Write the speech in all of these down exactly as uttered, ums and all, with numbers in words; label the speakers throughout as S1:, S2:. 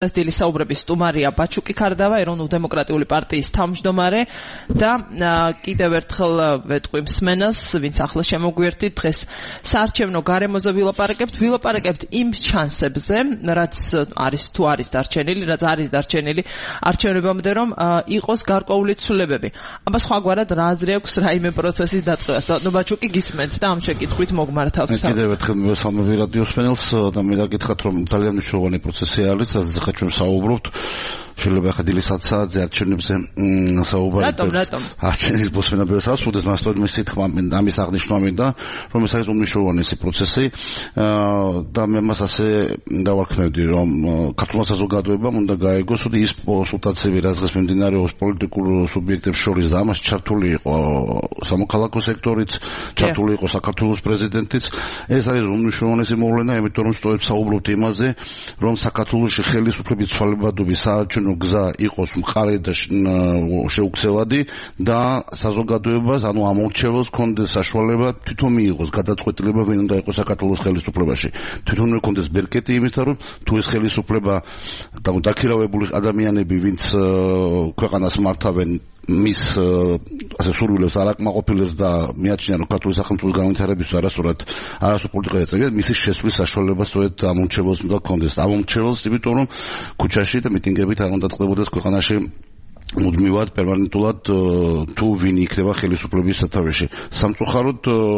S1: დილის საუბრების სტუმარია ბაჩუკი ქარდავა, ეროვნულ დემოკრატიული პარტიის თავმჯდომარე და კიდევ ერთხელ ვეტყვი მსმენელს, ვინც ახლა შემოგვიერთით, დღეს საარჩევნო გარემოზე ვილაპარაკებთ, ვილაპარაკებთ იმ შანსებზე, რაც არის თუ არის დარჩენილი, რაც არის დარჩენილი არჩევნებამდე, რომ იყოს გარკვეული ცვლილებები. აბა სხვაგვარად რა აზრი აქვს რაიმე პროცესის დაწყებას? ნუ ბაჩუკი გისმენთ და ამ შეკითხვით მოგმართავთ.
S2: კიდევ ერთხელ მივესალმები რადიო მსმენელს და მე დაგითხრათ, რომ ძალიან მნიშვნელოვანი პროცესი არის, სადაც ჩვენ საუბრობთ. შეიძლება ახლა დილის ათი საათზე არჩევნებზე საუბარი.
S1: რატომ, რატომ?
S2: არჩევნების მოსმენა ბევრს ასრულებს, მას თორემ ეს თქმა ამის აღნიშვნა მინდა, რომ ეს არის უმნიშვნელოვანესი ეს პროცესი და მე მას ასე დავარქმევდი, რომ ქართულმა საზოგადოებამ უნდა გაეგოს, ότι ის კონსულტაციები, რაც დღეს მიმდინარეობს პოლიტიკურ სუბიექტებს შორის და ამაში ჩართული იყო სამოქალაქო სექტორიც, ჩართული იყო საქართველოს პრეზიდენტიც, ეს არის უმნიშვნელოვანესი მოვლენა, იმიტომ რომ სწორედ საუბრობთ იმაზე, რომ საქართველოში ხელისუფლების ცვალებადობის საარჩევნო გზა იყოს მყარი და შეუქცევადი და საზოგადოებას, ანუ ამორჩეველს ქონდეს საშუალება თვითონ მიიღოს გადაწყვეტილება, ვინ უნდა იყოს საქართველოს ხელისუფლებაში. თვითონ უნდა ქონდეს ბერკეტი იმისთან, რომ თუ ეს ხელისუფლება და დაქირავებული ადამიანები, ვინც ქვეყანას მართავენ, მის ასე სურვილებს არ აკმაყოფილებს და მიაჩნია, რომ ქართული სახელმწიფოს განვითარებისთვის არასწორად არასწორ პოლიტიკას ეწევიან, მისი შესვლის საშუალება სწორედ ამორჩეველს უნდა ქონდეს. ამორჩეველს, იმიტომ რომ ქუჩაში და მიტინგებით არ უნდა წყდებოდეს ქვეყანაში მუდმივად, პერმანენტულად თუ ვინ იქნება ხელისუფლების სათავეში. სამწუხაროდ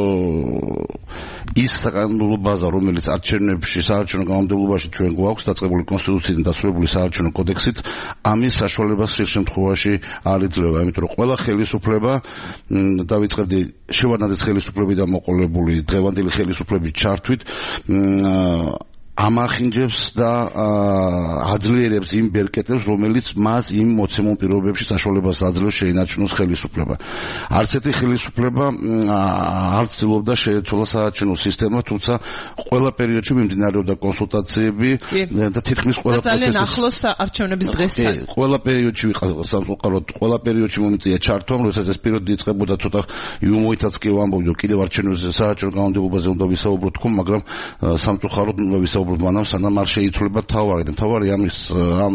S2: ის საკანონმდებლო ბაზა, რომელიც არჩევნებში, საარჩევნო კანონმდებლობაში ჩვენ გვაქვს დაწყებული კონსტიტუციით და დასრულებული საარჩევნო კოდექსით, ამის საშუალებას ხშირ შემთხვევაში არ იძლევა, იმიტომ რომ ყველა ხელისუფლება დავიწყებდი შევარდნაძის ხელისუფლებიდან მოყოლებული დღევანდელი ხელისუფლების ჩართვით ამახინჯებს და აძლიერებს იმ ბერკეტებს, რომელიც მას იმ მოცემულ პირობებში საშუალებას აძლევს შეინარჩუნოს ხელისუფლება. არც ერთი ხელისუფლება არ ცდილობდა შეეცვალა საარჩევნო სისტემა, თუმცა ყველა პერიოდში მიმდინარეობდა კონსულტაციები და თითქმის ყველა პროცესი
S1: ძალიან ახლოს არჩევნების დღესთან.
S2: ყველა პერიოდში სამწუხაროდ ყველა პერიოდში მომიწია ჩართვამ, როდესაც ეს პერიოდი იწყებოდა ცოტა იუმორითაც კი ვამბობდი, რომ კიდევ არჩევნებზე საარჩევნო კანონმდებლობაზე უნდა ვისაუბროთ თქო, მაგრამ სამწუხაროდ უნდა ვისაუბროთ მანამ სანამ არ შეიცვლება თავარი და თავარი ამის ამ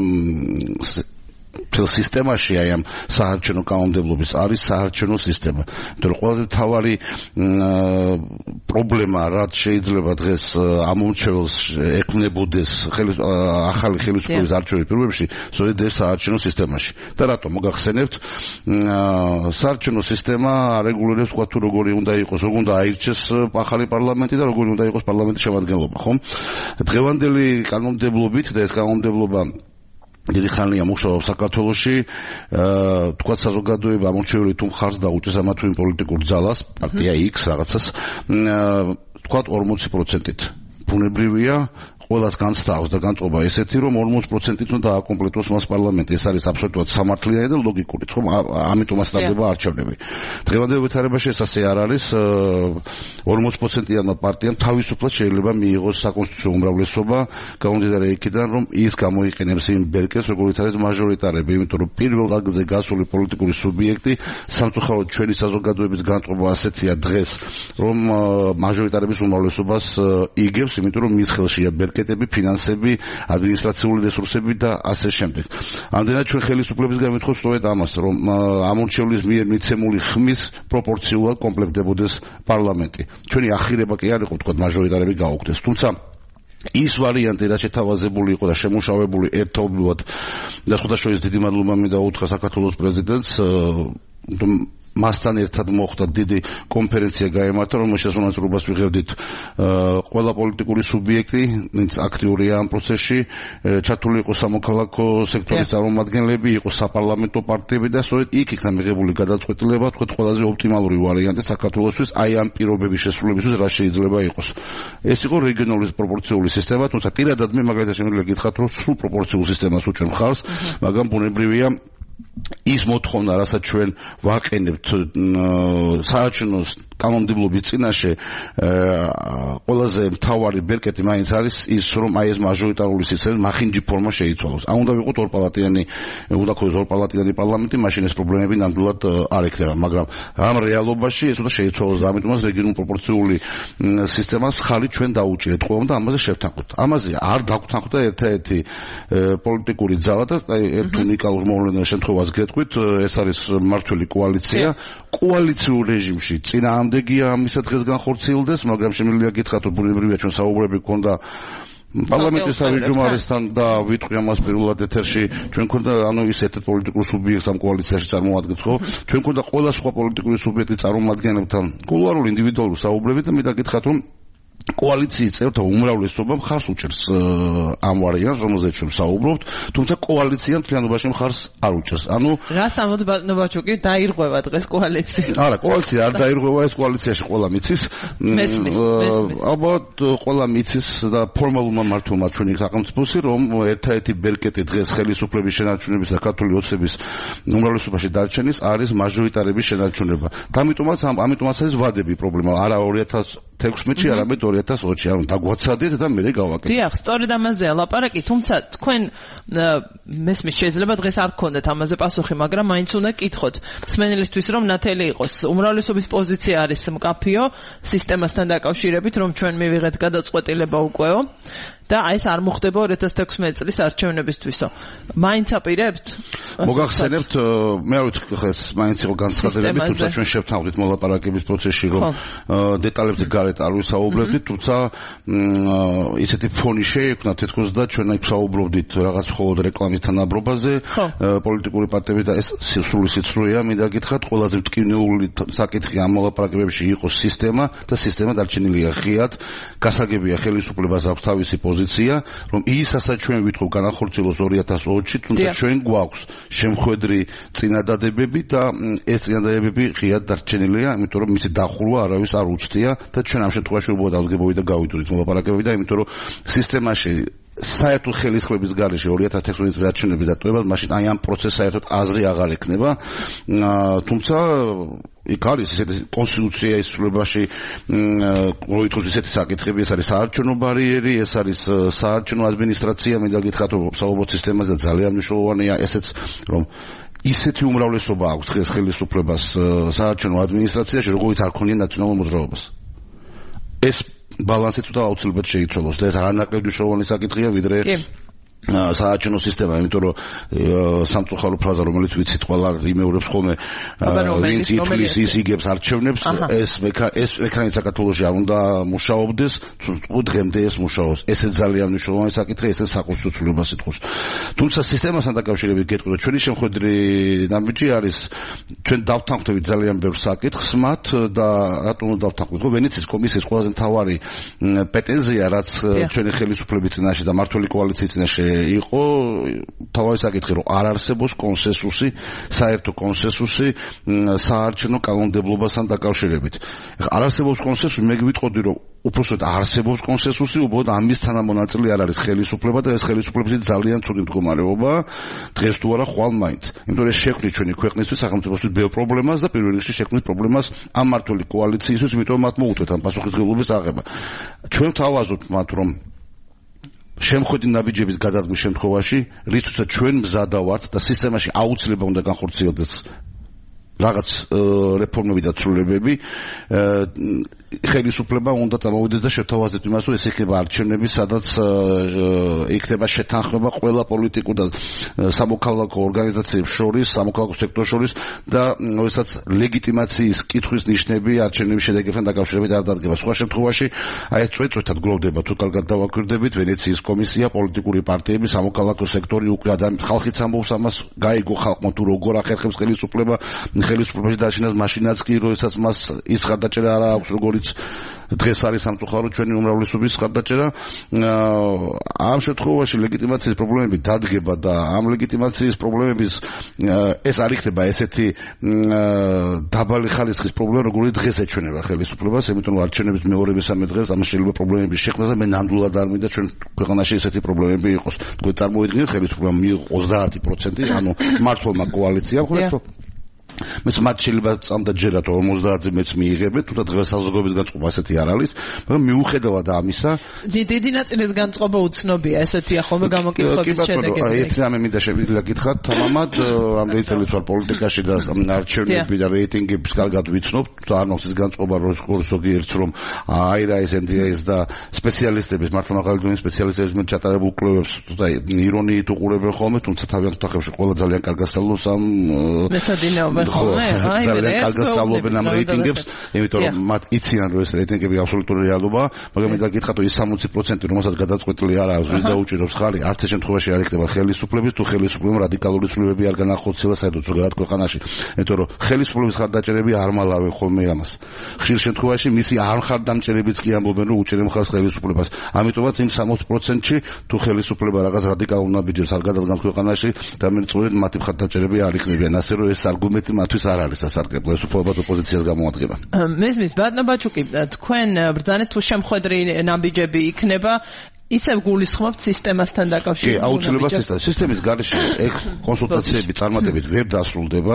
S2: მთელ სისტემაში აი ამ საარჩევნო კანონმდებლობის არის საარჩევნო სისტემა. იმიტომ რომ ყველაზე თავარი პრობლემა, რაც შეიძლება დღეს ამორჩეველს ექმნებოდეს ახალი ხელისუფლების არჩევნების პირობებში, სწორედ ეს საარჩევნო სისტემაში. და რატომ მოგახსენებთ, საარჩევნო სისტემა არეგულირებს თქვა თუ როგორი უნდა იყოს, როგორ უნდა აირჩეს ახალი პარლამენტი და როგორი უნდა იყოს პარლამენტის შემადგენლობა, ხომ? დღევანდელი კანონმდებლობით და ეს კანონმდებლობა დიდი ხანია მუშაობს საქართველოში, თქვა საზოგადოება ამორჩეული თუ მხარს დაუჭერს ამა თუ იმ პოლიტიკურ ძალას, პარტია X რაღაცას, თქვა ორმოცი პროცენტით. ბუნებრივია, ყველას განსწავს და განწყობა ესეთი, რომ ორმოცი პროცენტით უნდა დააკომპლექტოს მას პარლამენტი. ეს არის აბსოლუტურად სამართლიანი და ლოგიკური, ხომ? ამიტომაც ტარდება არჩევნები. დღევანდელ ვითარებაში ეს ასე არ არის. ორმოცი პროცენტიანმა პარტიამ თავისუფლად შეიძლება მიიღოს საკონსტიტუციო უმრავლესობა, გამომდინარე იქიდან, რომ ის გამოიყენებს იმ ბერკეტს, როგორც არის მაჟორიტარები, იმიტომ რომ პირველ ადგილზე გასული პოლიტიკური სუბიექტი, სამწუხაროდ ჩვენი საზოგადოების განწყობა ასეთია დღეს, რომ მაჟორიტარების უმრავლესობას იგებს, იმიტომ რომ მის ხელშია ბერკეტი, ფინანსები, ადმინისტრაციული რესურსები და ასე შემდეგ. ამდენად ჩვენ ხელისუფლების გამეთხოვს სწორედ ამას, რომ ამორჩევლის მიერ მიცემული ხმის პროპორციულად კომპლექტდებოდეს პარლამენტი. ჩვენი ახირება კი არ იყო, თქვა მაჟორიტარები გაუქმდეს, თუმცა ის ვარიანტი, რაც შეთავაზებული იყო და შემუშავებული ერთობლივად და სხვადასხვა დიდი მადლობა მინდა უთხრა საქართველოს პრეზიდენტს, მასთან ერთად მოხდა დიდი კონფერენცია გაემართა, რომელშიც მონაწილეობას ვიღებდით ყველა პოლიტიკური სუბიექტი, ვინც აქტიურია ამ პროცესში, ჩართული იყო სამოქალაქო სექტორის წარმომადგენლები, იყო საპარლამენტო პარტიები და სწორედ იქ იქნა მიღებული გადაწყვეტილება, თქვა ყველაზე ოპტიმალური ვარიანტი საქართველოსთვის აი ამ პირობების შესრულებისთვის რა შეიძლება იყოს. ეს იყო რეგიონალური პროპორციული სისტემა, თუმცა პირადად მე მაგალითად შემიძლია გითხრათ, რომ სრულ პროპორციულ სისტემას უჭერ მხარს, მაგრამ ბუნებრივია ის მოთხოვნა, რასაც ჩვენ ვაყენებთ საარჩევნო კანონმდებლობის წინაშე, ყველაზე მთავარი ბერკეტი მაინც არის ის, რომ აი ეს მაჟორიტარული სისტემა მახინჯი ფორმა შეიცვალოს. ან უნდა ვიყოთ ორპალატიანი, უნდა ქონდეს ორპალატიანი პარლამენტი, მაშინ ეს პრობლემები ნამდვილად არ ექნება, მაგრამ ამ რეალობაში ეს უნდა შეიცვალოს და ამიტომაც რეგიონულ პროპორციული სისტემას ხალი ჩვენ დაუჭირეთ ყველამ და ამაზე შევთანხმდით. ამაზე არ დაგვთანხმდა ერთ-ერთი პოლიტიკური ძალა და აი ერთ უნიკალურ მოვლენას შემთხვევას გეტყვით, ეს არის მმართველი კოალიცია. კოალიციურ რეჟიმში წინააღმდეგია ამისა დღეს განხორციელდეს, მაგრამ შემიძლია გითხრათ, რომ ბუნებრივია ჩვენ საუბრები გქონდა პარლამენტის თავმჯდომარესთან და ვიტყვი ამას პირველად ეთერში, ჩვენ გქონდა ანუ ის ერთ პოლიტიკურ სუბიექტს ამ კოალიციაში წარმოადგენს, ხო? ჩვენ გქონდა ყველა სხვა პოლიტიკური სუბიექტი წარმომადგენლებთან კულუარული ინდივიდუალური საუბრები და მე დაგითხრათ, რომ კოალიციის წევრთა უმრავლესობა მხარს უჭერს ამ ვარიანტს, რომელზეც ჩვენ საუბრობთ, თუმცა კოალიცია მთლიანობაში მხარს არ უჭერს. ანუ
S1: რასთან ნობაჩუკი დაირღვევა დღეს კოალიცია?
S2: არა, კოალიცია არ დაირღვევა, ეს კოალიციაში ყველა მიცის. ალბათ ყველა მიცის და ფორმალურმა მმართველმა ჩვენი სახელმწიფოსი, რომ ერთადერთი ბერკეტი დღეს ხელისუფლების შენარჩუნების და ქართული ოცნების უმრავლესობაში დარჩენის არის მაჟორიტარების შენარჩუნება. ამიტომაც ამიტომაც არის ვადები პრობლემა, არა ორი ათას თექვსმეტში, არამედ ორი ათას ოცი, ანუ დაგვაცადეთ და მე გავაკეთე.
S1: დიახ, სწორედ ამაზეა ლაპარაკი, თუმცა თქვენ მესმის შეიძლება დღეს არ გქონდეთ ამაზე პასუხი, მაგრამ მაინც უნდა კითხოთ მსმენელისთვის, რომ ნათელი იყოს. უმრავლესობის პოზიცია არის მკაფიო სისტემასთან დაკავშირებით, რომ ჩვენ მივიღეთ გადაწყვეტილება უკვე. და აი ეს არ მოხდება ორი ათას თექვსმეტი წლის არჩევნებისთვისო. მაინც აპირებთ?
S2: მოგახსენებთ, მე არ ვიცი ხეს მაინც იყო განცხადებები, თუმცა ჩვენ შევთანხმდით მოლაპარაკების პროცესში, რომ დეტალებზე გარეთ არ ვისაუბრებდით, თუმცა ისეთი ფონი შეექმნა თითქოს და ჩვენ აი ვსაუბრობდით რაღაც მხოლოდ რეკლამის თანაბრობაზე, პოლიტიკური პარტიები და ეს სრული სიცრუეა, მინდა გითხრათ, ყველაზე მტკივნეული საკითხი ამ მოლაპარაკებებში იყოს სისტემა და სისტემა დარჩენილია ღიად, გასაგებია ხელისუფლებას აქვს თავისი პოზიცია, რომ ისასაც ჩვენ ვითხოვ განახორციელოს ორი ათას ოცი, თუმცა ჩვენ გვაქვს შემხედრი წინადადებები და ეს წინადადებები ღიად დარჩენილია, იმიტომ რომ მისი დახურვა არავის არ უცდია და ჩვენ ამ შემთხვევაში უბრალოდ ავდგებოდი და გავიდოდით მოლაპარაკებები და იმიტომ რომ სისტემაში საერთო ხელისხლების გარეშე ორი ათას თექვსმეტი წლის არჩევნების დატოვებას, მაშინ აი ამ პროცესს საერთოდ აზრი აღარ ექნება, თუმცა იქ არის ისეთი კონსტიტუცია ისრულებაში, როიტყოს ისეთი საკითხები, ეს არის საარჩევნო ბარიერი, ეს არის საარჩევნო ადმინისტრაცია, მინდა გითხრათ, რომ საუბრო სისტემაზე ძალიან მნიშვნელოვანია ესეც, რომ ისეთი უმრავლესობა აქვს დღეს ხელისუფლებას საარჩევნო ადმინისტრაციაში, როგორიც არ ქონია ნაციონალურ მოძრაობას. ეს ბალანსი თუ აუცილებლად შეიცვალოს და ეს არანაკლები მნიშვნელოვანი საკითხია, ვიდრე საარჩევნო სისტემა, იმიტომ რომ სამწუხარო ფრაზა, რომელიც ვიცით ყველა იმეორებს ხოლმე, ვინც ითვლის ის იგებს არჩევნებს, ეს ეს მექანიზმი საქართველოში არ უნდა მუშაობდეს, დღემდე ეს მუშაობს. ესეც ძალიან მნიშვნელოვანი საკითხია, ესეც საკონსტიტუციო სიტყვის. თუმცა სისტემასთან დაკავშირებით გეტყვით, ჩვენი შემხედრი ნაბიჯი არის, ჩვენ დავთანხმდებით ძალიან ბევრ საკითხს მათ და რატომ დავთანხმდით? ვენეციის კომისიის ყველაზე მთავარი პრეტენზია, რაც ჩვენი ხელისუფლების წინაშე და მმართველი კოალიციის წინაშე იყო თავი საკითხი, რომ არ არსებობს კონსენსუსი, საერთო კონსენსუსი საარჩევნო კანონმდებლობასთან დაკავშირებით. არ არსებობს კონსენსუსი, მე გვიტყოდი, რომ უпроსტოდ არსებობს კონსენსუსი, უბრალოდ ამის თანამონაწილე არ არის ხელისუფლება და ეს ხელისუფლების ძალიან ცუდი მდგომარეობა დღეს თუ არა ხვალ მაინც. იმიტომ რომ შექმნით ჩვენი ქვეყნისთვის, სახელმწიფოსთვის ბევრ პრობლემას და პირველ რიგში შექმნით პრობლემას ამ მმართველი კოალიციისთვის, იმიტომ რომ მათ მოუწევთ ამ პასუხისმგებლობის აღება. ჩვენ ვთავაზობთ მათ, რომ შემხედრი ნაბიჯების გადადგმის შემთხვევაში, რითაც ჩვენ მზადა ვართ და სისტემაში აუცილებლად უნდა განხორციელდეს რაღაც რეფორმები და ცვლილებები, ხელისუფლება უნდა წამოვიდეს და შევთავაზეთ იმას, რომ ეს იქნება არჩევნები, სადაც იქნება შეთანხმება ყველა პოლიტიკურ და სამოქალაქო ორგანიზაციებს შორის, სამოქალაქო სექტორს შორის და როდესაც ლეგიტიმაციის კითხვის ნიშნები არჩევნების შედეგებთან დაკავშირებით არ დადგება. სხვა შემთხვევაში აი ეს წვეთრად გროვდება, თუ კარგად დავაკვირდებით, ვენეციის კომისია, პოლიტიკური პარტიები, სამოქალაქო სექტორი უკვე ხალხიც ამბობს ამას, გაიგო ხალხმა თუ როგორ ახერხებს ხელისუფლება, ხელისუფლებაში დაშინას მაშინაც კი, როდესაც მას ის ხარდაჭერა არ აქვს, როგორიც დღეს არის სამწუხარო ჩვენი უმრავლესობის ხარდაჭერა. ამ შემთხვევაში ლეგიტიმაციის პრობლემები დადგება და ამ ლეგიტიმაციის პრობლემების ეს არ იქნება ესეთი დაბალი ხალისხის პრობლემა, როგორიც დღეს ეჩვენება ხელისუფლებას, იმიტომ რომ არჩევნების მეორე მესამე დღეს ამ შეიძლება პრობლემების შექმნა და მე ნამდვილად არ მინდა ჩვენ ქვეყანაში ესეთი პრობლემები იყოს. თქვენ წარმოიდგინეთ ხელისუფლებამ მიიღო ოცდაათი პროცენტი, ანუ მართლმა კოალიციამ ხო? მეც მათ შეიძლება წამდა ჯერათ ორმოცდაათზე მეც მიიღებენ, თუმცა დღეს საზოგადოების განწყობა ესეთი არ არის, მაგრამ მიუხედავად ამისა,
S1: დიდი ნაწილის განწყობა უცნობია, ესეთია ხოლმე გამოკითხების შედეგები.
S2: აი, ეს რამე მინდა შევიდლა გითხრათ, თამამად, რამდენი წელი ვარ პოლიტიკაში და არჩევნები და რეიტინგების კარგად ვიცნობ, და არ ნახეს განწყობა როგორც ზოგიერთს რომ აი რა ეს ენ დი ეს და სპეციალისტების, მართლა მაღალი დონის სპეციალისტების მიერ ჩატარებულ კვლევებს, აი, ირონიით უყურებენ ხოლმე, თუმცა თავიანთ ოთახებში ყველა ძალიან კარგად სწავლობს ამ
S1: მეცადინეობას.
S2: ძალიან კარგად სწავლობენ ამ რეიტინგებს, იმიტომ რომ მათ იციან რომ ეს რეიტინგები აბსოლუტური რეალობაა, მაგრამ მე დაგითხრათ რომ ის სამოცი პროცენტი რომელსაც გადაწყვეტილი არ აქვს, ვის დაუჭიროს ხარი, არც ეს შემთხვევაში არ იქნება ხელისუფლების, თუ ხელისუფლებამ რადიკალური ცვლილებები არ განახორციელა საერთოდ ზოგადად ქვეყანაში, იმიტომ რომ ხელისუფლების ხარდაჭერები არ მალავენ ხოლმე ამას. ხშირ შემთხვევაში მისი არ ხარდამჭერებიც კი ამბობენ რომ უჭერენ ხარს ხელისუფლებას. ამიტომაც იმ სამოცი პროცენტში თუ ხელისუფლება რაღაც რადიკალურ ნაბიჯებს არ გადადგამს ქვეყანაში, დამერწმუნებით მათი ხარდაჭერები არ იქნებიან, ასე რომ ეს არგუმენტი მათთვის არ არის სასარგებლო, ეს უბრალოდ ოპოზიციას გამოადგება.
S1: მესმის ბატონო ბაჩუკი, თქვენ ბრძანეთ თუ შემხედრი ნაბიჯები იქნება, ისევ გულისხმობთ სისტემასთან დაკავშირებით.
S2: კი, აუცილებლად სისტემის გარეშე ეგ კონსულტაციები წარმატებით ვერ დასრულდება.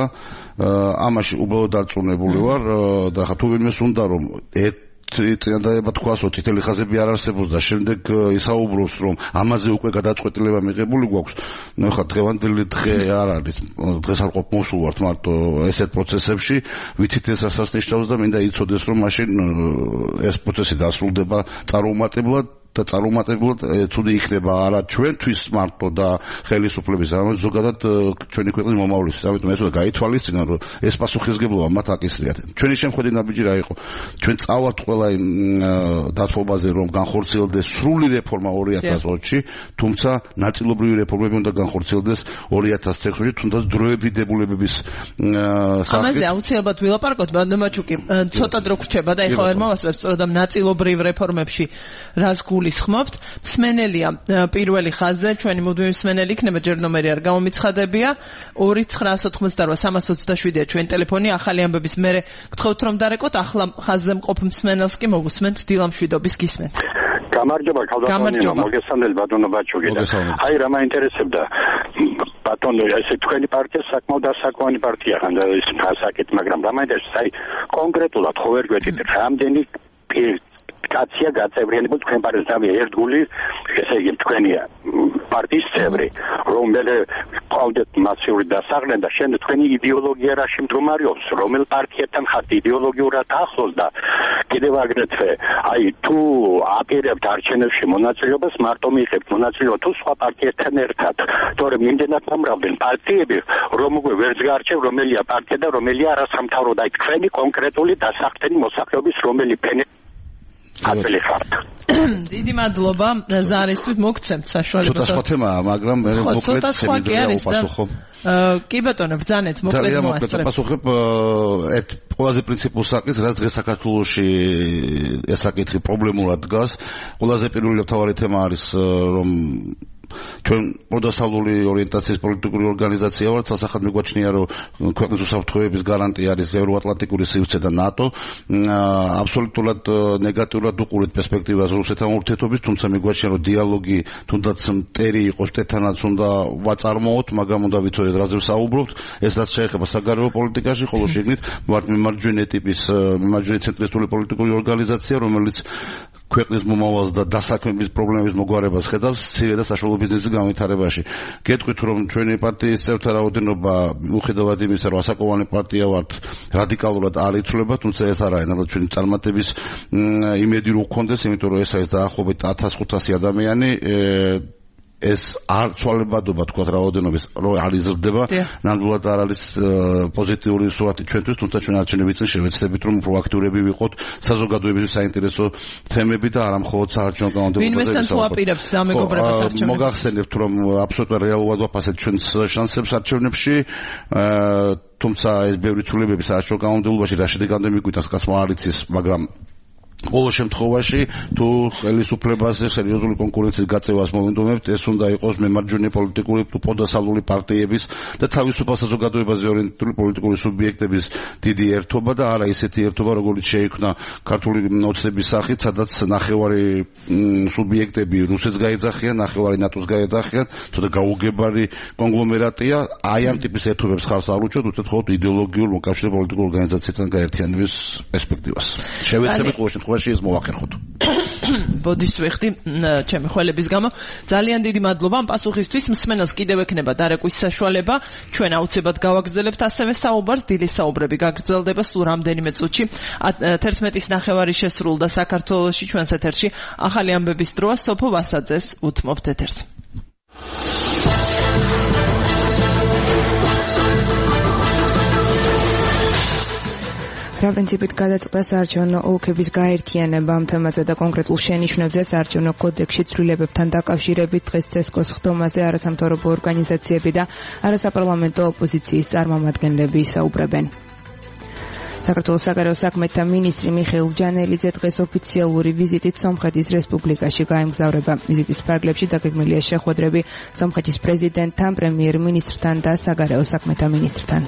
S2: ამაში უბრალოდ დარწმუნებული ვარ და ხა თუ ვინმეს უნდა რომ ერთ წინადადება თქვას რომ წითელი ხაზები არ არსებობს და შემდეგ ისაუბროს რომ ამაზე უკვე გადაწყვეტილება მიღებული გვაქვს. ნუ ხა დღევანდელი დღე არ არის. დღეს არ ყოფ მოსულვართ მარტო ესეთ პროცესებში, ვიცით ეს რასაც ნიშნავს და მინდა იცოდეს რომ მაშინ ეს პროცესი დასრულდება წარუმატებლად და წარუმატებლად ცუდი იქნება არა ჩვენთვის მარტო და ხელისუფლების, არამედ ზოგადად ჩვენი ქვეყნის მომავლისთვის. ამიტომ ეს უნდა გაითვალისწინონ, რომ ეს პასუხისგებლობა მათ აკისრიათ. ჩვენი შემხედი ნაბიჯი რა იყო? ჩვენ წავართ ყველა იმ დათბობაზე, რომ განხორციელდეს სრული რეფორმა ორი ათას ოცი, თუმცა ნაწილობრივი რეფორმები უნდა განხორციელდეს ორი ათას ექვსში, თუნდაც დროებითი დებულებების
S1: სახით. ამაზე აუცილებლად ვილაპარაკოთ, ბატონო ბაჩუკი, ცოტა დრო გრჩება და ეხლა ვერ მოვასწრებ სწორედ ამ ნაწილობრივ რეფორმებში რას გულისხმობთ. მსმენელია პირველი ხაზზე, ჩვენი მუდმივი მსმენელი იქნება, ჯერ ნომერი არ გამომიცხადებია, ორი ცხრაას ოთხმოცდაოთხ სამას ოცდაშვიდია ჩვენი ტელეფონი, ახალი ამბების მერე გთხოვთ რომ დარეკოთ, ახლა ხაზზე მყოფ მსმენელს კი მოგусმენთ, დილამშვიდობის გისმენთ.
S3: გამარჯობა, ქალბატონო, მოგესალმებით ბატონო ბაჩუკი. აი რა მაინტერესებდა ბატონო, ესე თქვენი პარტია საკმაოდ დასაკვანი პარტია ხანდა ის ფასაკეთ, მაგრამ რა მაინტერესებს, აი კონკრეტულად ხო ვერ გვეთით რამდენი კაცია გაწევრიანებული თქვენ პარტიასთან ერთგული, ესე იგი თქვენი პარტიის წევრი, რომელიც ყავდეთ მასიური დასაღლენ და შემდეგ თქვენი იდეოლოგია რაში მდგომარეობს, რომელ პარტიასთან ხართ იდეოლოგიურად ახლოს და კიდევ აგრეთვე, აი თუ აპირებთ არჩევნებში მონაწილეობას, მარტო მიიღებთ მონაწილეობა თუ სხვა პარტიასთან ერთად, თორემ იმდენად მომრავლდნენ პარტიები, რომ უკვე ვერც გაარჩევ რომელია პარტია და რომელია არასამთავრობო, აი თქვენი კონკრეტული დასახდენი მოსახლეობის რომელი ფენი აწელი ხართ.
S1: დიდი მადლობა ზარისთვის, მოგცემთ საშუალებას.
S2: ცოტა სხვა თემაა, მაგრამ მე მოკლედ შემიძლია უპასუხო.
S1: კი ბატონო, ბრძანეთ, მოკლედ
S2: მოასწრებ. ძალიან მოკლედ პასუხებ ერთ ყველაზე პრინციპულ საკითხს, რაც დღეს საქართველოში ეს საკითხი პრობლემურად დგას. ყველაზე პირველი მთავარი თემა არის რომ ჩვენ პროდასავლური ორიენტაციის პოლიტიკური ორგანიზაცია ვართ, სასახად მიგვაჩნია რომ ქვეყნის უსაფრთხოების გარანტია არის ევროატლანტიკური სივრცე და ნატო. აბსოლუტურად ნეგატიურად უყურეთ პერსპექტივას რუსეთთან ურთიერთობის, თუმცა მიგვაჩნია რომ დიალოგი თუნდაც მტერი იყოს, თეთრანაც უნდა ვაწარმოოთ, მაგრამ უნდა ვიცოდეთ რაზე ვსაუბრობთ. ეს რაც შეეხება საგარეო პოლიტიკაში, ხოლო შეგნით ვართ მიმარჯვენე ტიპის, მიმარჯვენე ცენტრისტული პოლიტიკური ორგანიზაცია, რომელიც ქვეყნის მომავალს და დასაქმების პრობლემების მოგვარებას ხედავს მცირე და საშუალო ბიზნესის განვითარებაში. გეტყვით რომ ჩვენი პარტიის წევრთა რაოდენობა მიუხედავად იმისა, რომ ასაკოვანი პარტია ვართ, რადიკალურად არ იცვლება, თუმცა ეს არ არის, ნამდვილად ჩვენი წარმატების იმედი რო გქონდეს, იმიტომ რომ ეს არის დაახლოებით ათას ხუთასი ადამიანი, ეს არ ცვალებადობა თქვა რაოდენობის რო არ იზრდება, ნამდვილად არ არის პოზიტიური სურათი ჩვენთვის, თუმცა ჩვენ არჩევნების წინ შევეცდებით რომ პროაქტიურები ვიყოთ საზოგადოებისთვის საინტერესო თემები და არა მხოლოდ საარჩევნო კანონმდებლობაზე.
S1: ვინმესთან თუ აპირებთ სამეგობრებას არჩევნებს?
S2: მოგახსენებთ რომ აბსოლუტურად რეალურად ვაფასებთ ჩვენს შანსებს არჩევნებში, თუმცა ეს ბევრი ცვლილებები საარჩევნო კანონმდებლობაში რა შედეგამდე მიგვიტანს, კაცმა არ იცის, მაგრამ ყოველ შემთხვევაში თუ ხელისუფლებაზე სერიოზული კონკურენციის გაწევას მოვინდომებთ, ეს უნდა იყოს მემარჯვენე პოლიტიკური თუ პოდასალული პარტიების და თავისუფალ საზოგადოებაზე ორიენტირებული პოლიტიკური სუბიექტების დიდი ერთობა და არა ისეთი ერთობა, როგორც შეიქმნა ქართული ოცნების სახით, სადაც ნახევარი სუბიექტები რუსეთს გაეძახიან, ნახევარი ნატოს გაეძახიან, თუმცა გაუგებარი კონგლომერატია, აი ამ ტიპის ერთობებს ხარს არ უჭერთ, უცებ მხოლოდ იდეოლოგიურ მოკავშირე პოლიტიკურ ორგანიზაციებთან გაერთიანების პერსპექტივას. შევეცდებით ყოველ შემთხვევაში ეს მოვაკერხოთ.
S1: ბოდიშ ვეხდი ჩემი ხვალების გამო. ძალიან დიდი მადლობა ამ პასუხისთვის. მსმენელს კიდევ ექნება დარეკვის საშუალება. ჩვენ აუცილებლად გავაგრძელებთ ასევე საუბარს. დილის საუბრები გაგრძელდება სულ რამდენიმე წუთში. თერთმეტის ნახევარი შესრულდა საქართველოში ჩვენს ეთერში. ახალი ამბების დროა სოფო ვასაძეს უთმობთ ეთერს.
S4: რა პრინციპით გადაწყდა საარჩევნო ოლქების გაერთიანება ამ თემაზე და კონკრეტულ შენიშვნებზე საარჩევნო კოდექსში ცვლილებებთან დაკავშირებით დღეს ცესკოს ხდომაზე არასამთავრობო ორგანიზაციები და არასაპარლამენტო ოპოზიციის წარმომადგენლები საუბრებენ. საქართველოს საგარეო საქმეთა მინისტრი მიხეილ ჯანელიძე დღეს ოფიციალური ვიზიტით სომხეთის რესპუბლიკაში გაემგზავრება. ვიზიტის ფარგლებში დაგეგმილია შეხვედრები სომხეთის პრეზიდენტთან, პრემიერ-მინისტრთან და საგარეო საქმეთა მინისტრთან.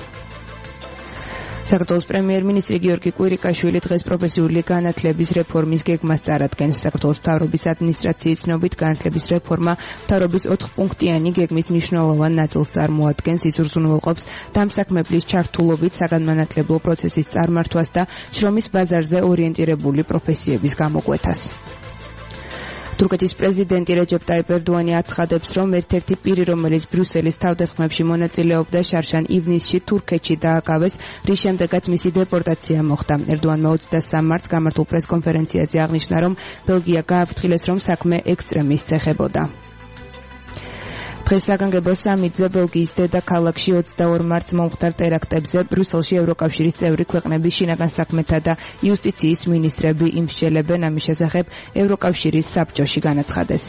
S4: საქართველოს პრემიერ-მინისტრი გიორგი კვირიკაშვილი დღეს პროფესიული განათლების რეფორმის გეგმას წარადგენს. საქართველოს მთავრობის ადმინისტრაციის ცნობით განათლების რეფორმა მთავრობის ოთხპუნქტიანი გეგმის მნიშვნელოვან ნაწილს წარმოადგენს. ის უზრუნველყოფს დამსაქმებლის ჩართულობით საგანმანათლებლო პროცესის წარმართვას და შრომის ბაზარზე ორიენტირებული პროფესიების გამოკვეთას. თურქეთის პრეზიდენტი რეჯეპ ტაიპ ერდოანი აცხადებს, რომ ერთ-ერთი პირი, რომელიც ბრიუსელის თავდასხმებში მონაწილეობდა, შარშან ივნისში თურქეთში დააკავეს, რის შემდეგაც მისი დეპორტაცია მოხდა. ერდოანმა ოცდასამ მარტს გამართულ პრესკონფერენციაზე აღნიშნა, რომ ბელგია გააფრთხილეს, რომ საქმე ექსტრემისტს ეხებოდა. დღეს საგანგებო სამიტზე ბელგიის დედაქალაქში ოცდაორ მარტს მომხდარ ტერაქტებზე ბრიუსელში ევროკავშირის წევრი ქვეყნების შინაგან საქმეთა და იუსტიციის მინისტრები იმსჯელებენ. ამის შესახებ ევროკავშირის საბჭოში განაცხადეს.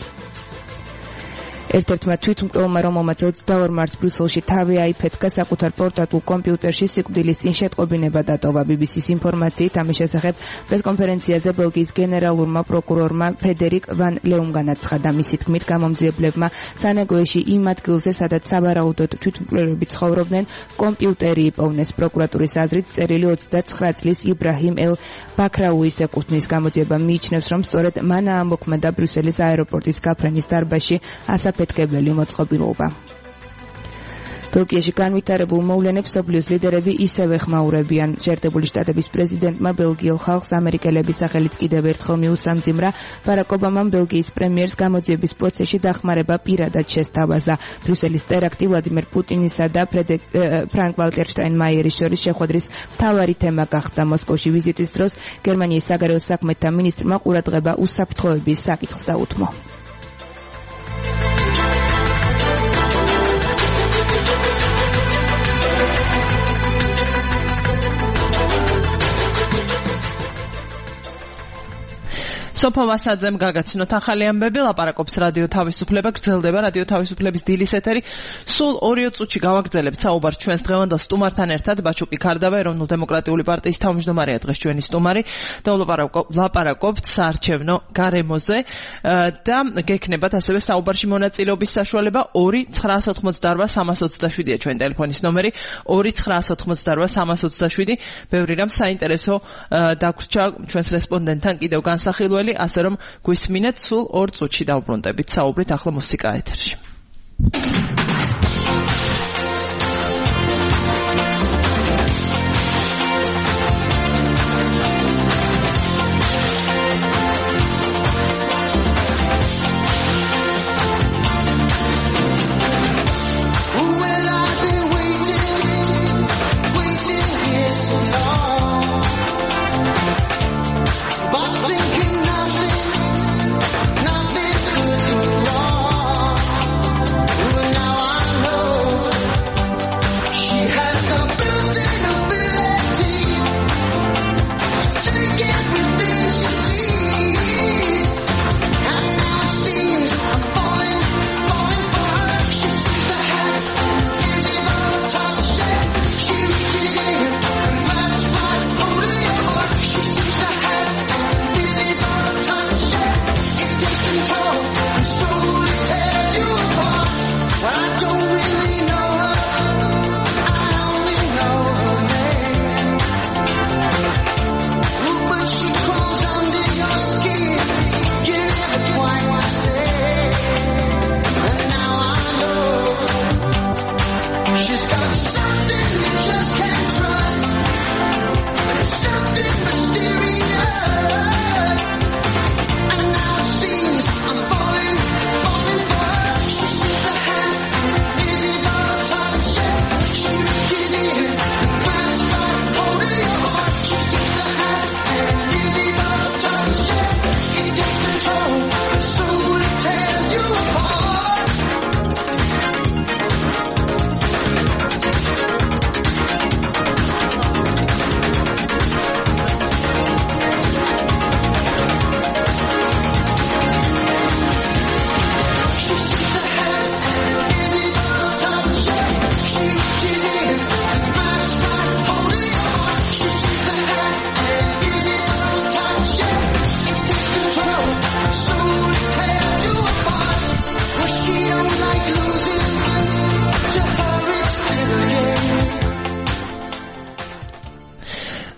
S4: ერთ-ერთმა თვითმკვლელმა, რომელმაც ოცდაორ მარტს ბრიუსელში თავი აიფეთქა, საკუთარ პორტატულ კომპიუტერში სიკვდილის წინ შეტყობინება დატოვა. ბი ბი სის ინფორმაციით ამის შესახებ პრესკონფერენციაზე ბელგიის გენერალურმა პროკურორმა ფრედერიკ ვან ლეუმ განაცხადა. მისი თქმით, გამომძიებლებმა სანაგვეში იმ ადგილზე, სადაც სავარაუდოდ თვითმკვლელები ცხოვრობდნენ, კომპიუტერი იპოვნეს. პროკურატურის აზრით წერილი ოცდაცხრა წლის იბრაჰიმ ელ ბაქრაუის ეკუთვნის. გამოძიება მიიჩნევს, რომ სწორედ მან აამოქმედა ბრიუსელის აეროპორტის გაფრენის დარბაზში ასაფეთქებელი მოწყობილობა. ბელგიაში განვითარებულ მოვლენებს მსოფლიოს ლიდერები ისევ ეხმაურებიან. შეერთებული შტატების პრეზიდენტმა ბელგიელ ხალხს ამერიკელების სახელით კიდევ ერთხელ მიუსამძიმრა. ბარაკ ობამამ ბელგიის პრემიერს გამოძიების პროცესში დახმარება პირადად შესთავაზა. ბრიუსელის ტერაქტი ვლადიმერ პუტინისა და ფრანკ ვალტერ შტაინმაიერის შორის შეხვედრის მთავარი თემა გახდა. მოსკოვში ვიზიტის დროს გერმანიის საგარეო საქმეთა მინისტრმა ყურადღება უსაფრთხოების საკითხს დაუთმო.
S1: სოფო ვასაძემ გაგაცნოთ ახალი ამბები, ლაპარაკობს რადიო თავისუფლება, გრძელდება რადიო თავისუფლების დილის ეთერი. სულ ორი წუთში გავაგრძელებთ საუბარს ჩვენს დღევანდელ სტუმართან ერთად. ბაჩუკი ქარდავა, ეროვნულ-დემოკრატიული პარტიის თავმჯდომარეა დღეს ჩვენი სტუმარი და ვლაპარაკობთ საარჩევნო გარემოზე და გექნებათ ასევე საუბარში მონაწილეობის საშუალება. ორი ცხრაას ოთხმოცდაორვა სამას ოცდაშვიდია ჩვენი ტელეფონის ნომერი, ორი ცხრაას ოთხმოცდაორვა სამას ოცდაშვიდი. ბევრი რამ საინტერესო დაგვრჩა ჩვენს რესპონდენტთან კიდევ განსახილველი, ასე რომ გვისმინეთ სულ ორ წუთში დავბრუნდებით საუბრით ახლა მუსიკა ეთერში.
S5: Now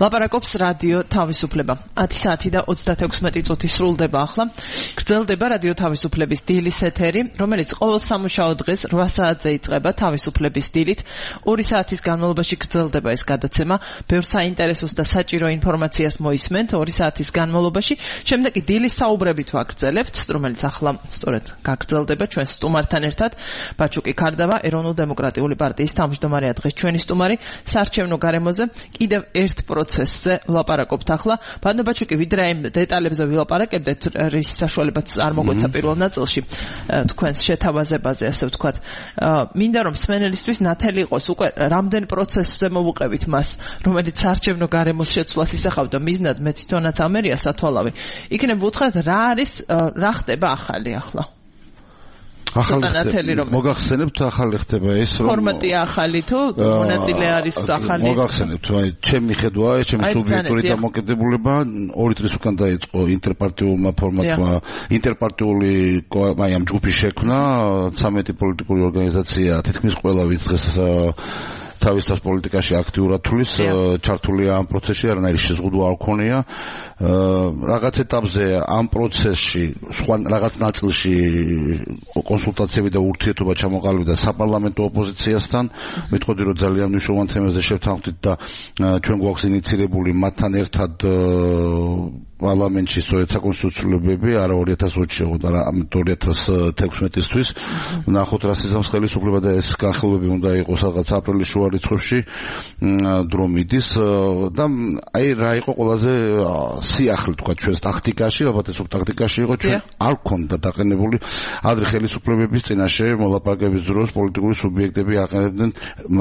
S1: ლაპარაკობს რადიო თავისუფლება. ათი საათი და ოცდათექვსმეტი წუთი სრულდება ახლა. გრძელდება რადიო თავისუფლების დილის ეთერი, რომელიც ყოველ სამუშაო დღეს რვა საათზე იწყება თავისუფლების დილით. ორი საათის განმავლობაში გრძელდება ეს გადაცემა. ბევრ საინტერესოს და საჭირო ინფორმაციას მოისმენთ ორი საათის განმავლობაში. შემდეგ კი დილის საუბრებით ვაგრძელებთ, რომელიც ახლა სწორედ გაგრძელდება ჩვენ სტუმართან ერთად. ბაჩუკი ქარდავა, ეროვნულ-დემოკრატიული პარტიის თავმჯდომარეა დღეს ჩვენი სტუმარი. საარჩევნო გარემოზე კიდევ ერთ პროცესზე ვლაპარაკობთ ახლა. ბატონო ბაჩუკი, ვიდრე იმ დეტალებზე ვილაპარაკებდეთ, რის საშუალებაც არ მოგვეცა პირველ ნაწილში თქვენს შეთავაზებაზე, ასე ვთქვათ. მინდა რომ მსმენელისთვის ნათელი იყოს უკვე რამდენ პროცესზე მოვუყევით მას, რომელიც საარჩევნო გარემოს შეცვლას ისახავდა მიზნად, მე თვითონაც ამერია სათვალავი. იქნებ უთხრათ რა არის, რა ხდება ახალი ახლა?
S2: ახალი მოგახსენებთ ახალი ხდება ეს რომ
S1: ფორმატი ახალი თუ მონაწილე არის ახალი
S2: მოგახსენებთ აი ჩემი ხედვა ეს ჩემი სუბიექტური დამოკიდებულება ორი წლის უკან დაიწყო ინტერპარტიულმა ფორმატმა ინტერპარტიული აი ამ ჯგუფის შექმნა ცამეტი პოლიტიკური ორგანიზაცია თითქმის ყველა ვინც დღეს თავის თავს პოლიტიკაში აქტიურად თulis ჩართულია ამ პროცესში, არანაირი შეზღუდვა არ ქონია. რაღაც ეტაპზე ამ პროცესში, სხვა რაღაც ნაწილში კონსულტაციები და ურთიერთობა ჩამოყალიბდა საპარლამენტო ოპოზიციასთან. მეტყოდი რომ ძალიან მნიშვნელოვან თემებზე შევთანხმდით და ჩვენ გვაქვს ინიცირებული მათთან ერთად პარლამენტში სწორედ საკონსტიტუციურობები, არა ორი ათას ოცი, არამედ ორი ათას თექვსმეტისთვის. ნახოთ რა სიზამს ხელისუფლება და ეს განხილვები უნდა იყოს რაღაც აპრილის შუა რიცხვებში დრო მიდის და აი რა იყო ყველაზე სიახლე თქვა ჩვენს ტაქტიკაში, ალბათ ეს ტაქტიკაში იყო ჩვენ არ გქონდა დაყენებული ადრე ხელისუფლებების წინაშე მოლაპარაკების დროს პოლიტიკური სუბიექტები აყენებდნენ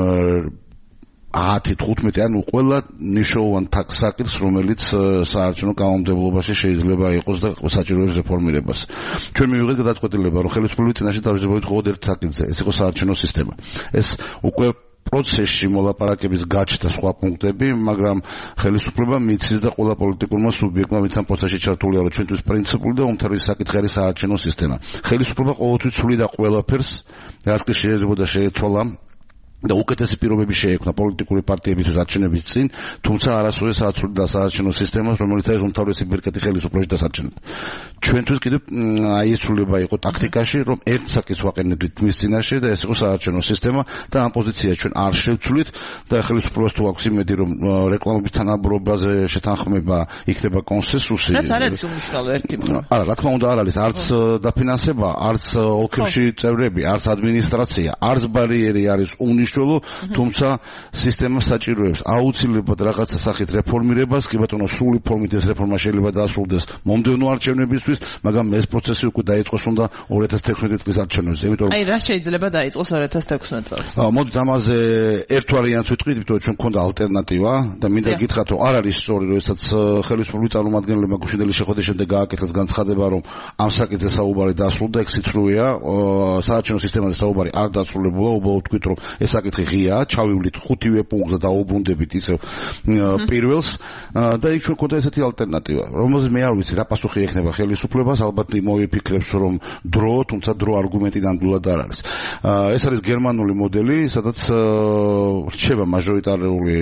S2: ათი თხუთმეტი ანუ ყველა ნიშნულოვან საკითხს რომელიც საარჩევნო კანონმდებლობაში შეიძლება იყოს და საჭიროებს რეფორმირებას. ჩვენ მივიღეთ გადაწყვეტილება რომ ხელისუფლების წინაშე დავზრდებით მხოლოდ ერთ საკითხზე, ეს იყო საარჩევნო სისტემა. ეს უკვე პროცესში მოლაპარაკების გაჩნდა სხვა პუნქტები, მაგრამ ხელისუფლება მიცის და ყველა პოლიტიკურმა სუბიექტმა ვინც ამ პროცესში ჩართულია, რომ ჩვენთვის პრინციპული და უმთავრესი საკითხი არის საარჩევნო სისტემა. ხელისუფლება ყოველთვის ცვლიდა ყველაფერს, რაც კი შეიძლება და შეეცვალა და უკეთესი პირობები შეექმნა პოლიტიკური პარტიებისთვის არჩევნების წინ, თუმცა არასოდეს აცვლიდა საარჩევნო სისტემას, რომელიც არის უმთავრესი ბირკეტი ხელისუფლებაში დასარჩენად. ჩვენთვის კიდევ აი ეს სულება იყო ტაქტიკაში, რომ ერთ საკითხს ვაყენებდით მის წინაშე და ეს იყო საარჩევნო სისტემა და ამ პოზიციას ჩვენ არ შევცვლით და ხელისუფლებას თუ აქვს იმედი, რომ რეკლამების თანაბრობაზე შეთანხმება იქნება კონსენსუსი.
S1: რაც არ არის უმნიშვნელო ერთი პრობლემა.
S2: არა, რა თქმა უნდა არ არის არც დაფინანსება, არც ოლქებში წევრები, არც ადმინისტრაცია, არც ბარიერი არის უნიშნელო თუმცა სისტემა საჭიროებს აუცილებლად რაღაცა სახით რეფორმირებას, კი ბატონო, სრული ფორმით ეს რეფორმა შეიძლება დაასრულდეს მომდევნო არჩევნებისთვის, მაგრამ ეს პროცესი უკვე დაიწყოს უნდა ორი ათას თექვსმეტი წლის არჩევნებზე.
S1: იმიტომ აი რა შეიძლება დაიწყოს ორი ათას თექვსმეტი წელს?
S2: აა მოდით ამაზე ერთ ვარიანტს ვიტყვით, იმიტომ რომ ჩვენ გვქონდა ალტერნატივა და მინდა გითხრათ, რომ არ არის სწორი, რომ ესაც ხელისუფლების წარმომადგენლებმა გუშინდელი შეხვედრის შემდეგ გააკეთეს განცხადება, რომ ამ საკითხზე საუბარი დასრულდა, ეგ სიცრუეა, საარჩევნო სისტემაზე საუბარი არ დასრულებულა, უბრალოდ ვთქვით, რომ ეს საკითხი ღიაა, ჩავივლით ხუთივე პუნქტზე და დაუბრუნდებით ისევ პირველს და იქ ჩვენ გვქონდა ესეთი ალტერნატივა, რომელზეც მე არ ვიცი რა პასუხი ექნება ხელისუფლებას, ალბათ მოიფიქრებს რომ დრო, თუმცა დრო არგუმენტი ნამდვილად არ არის. ეს არის გერმანული მოდელი, სადაც რჩება მაჟორიტარული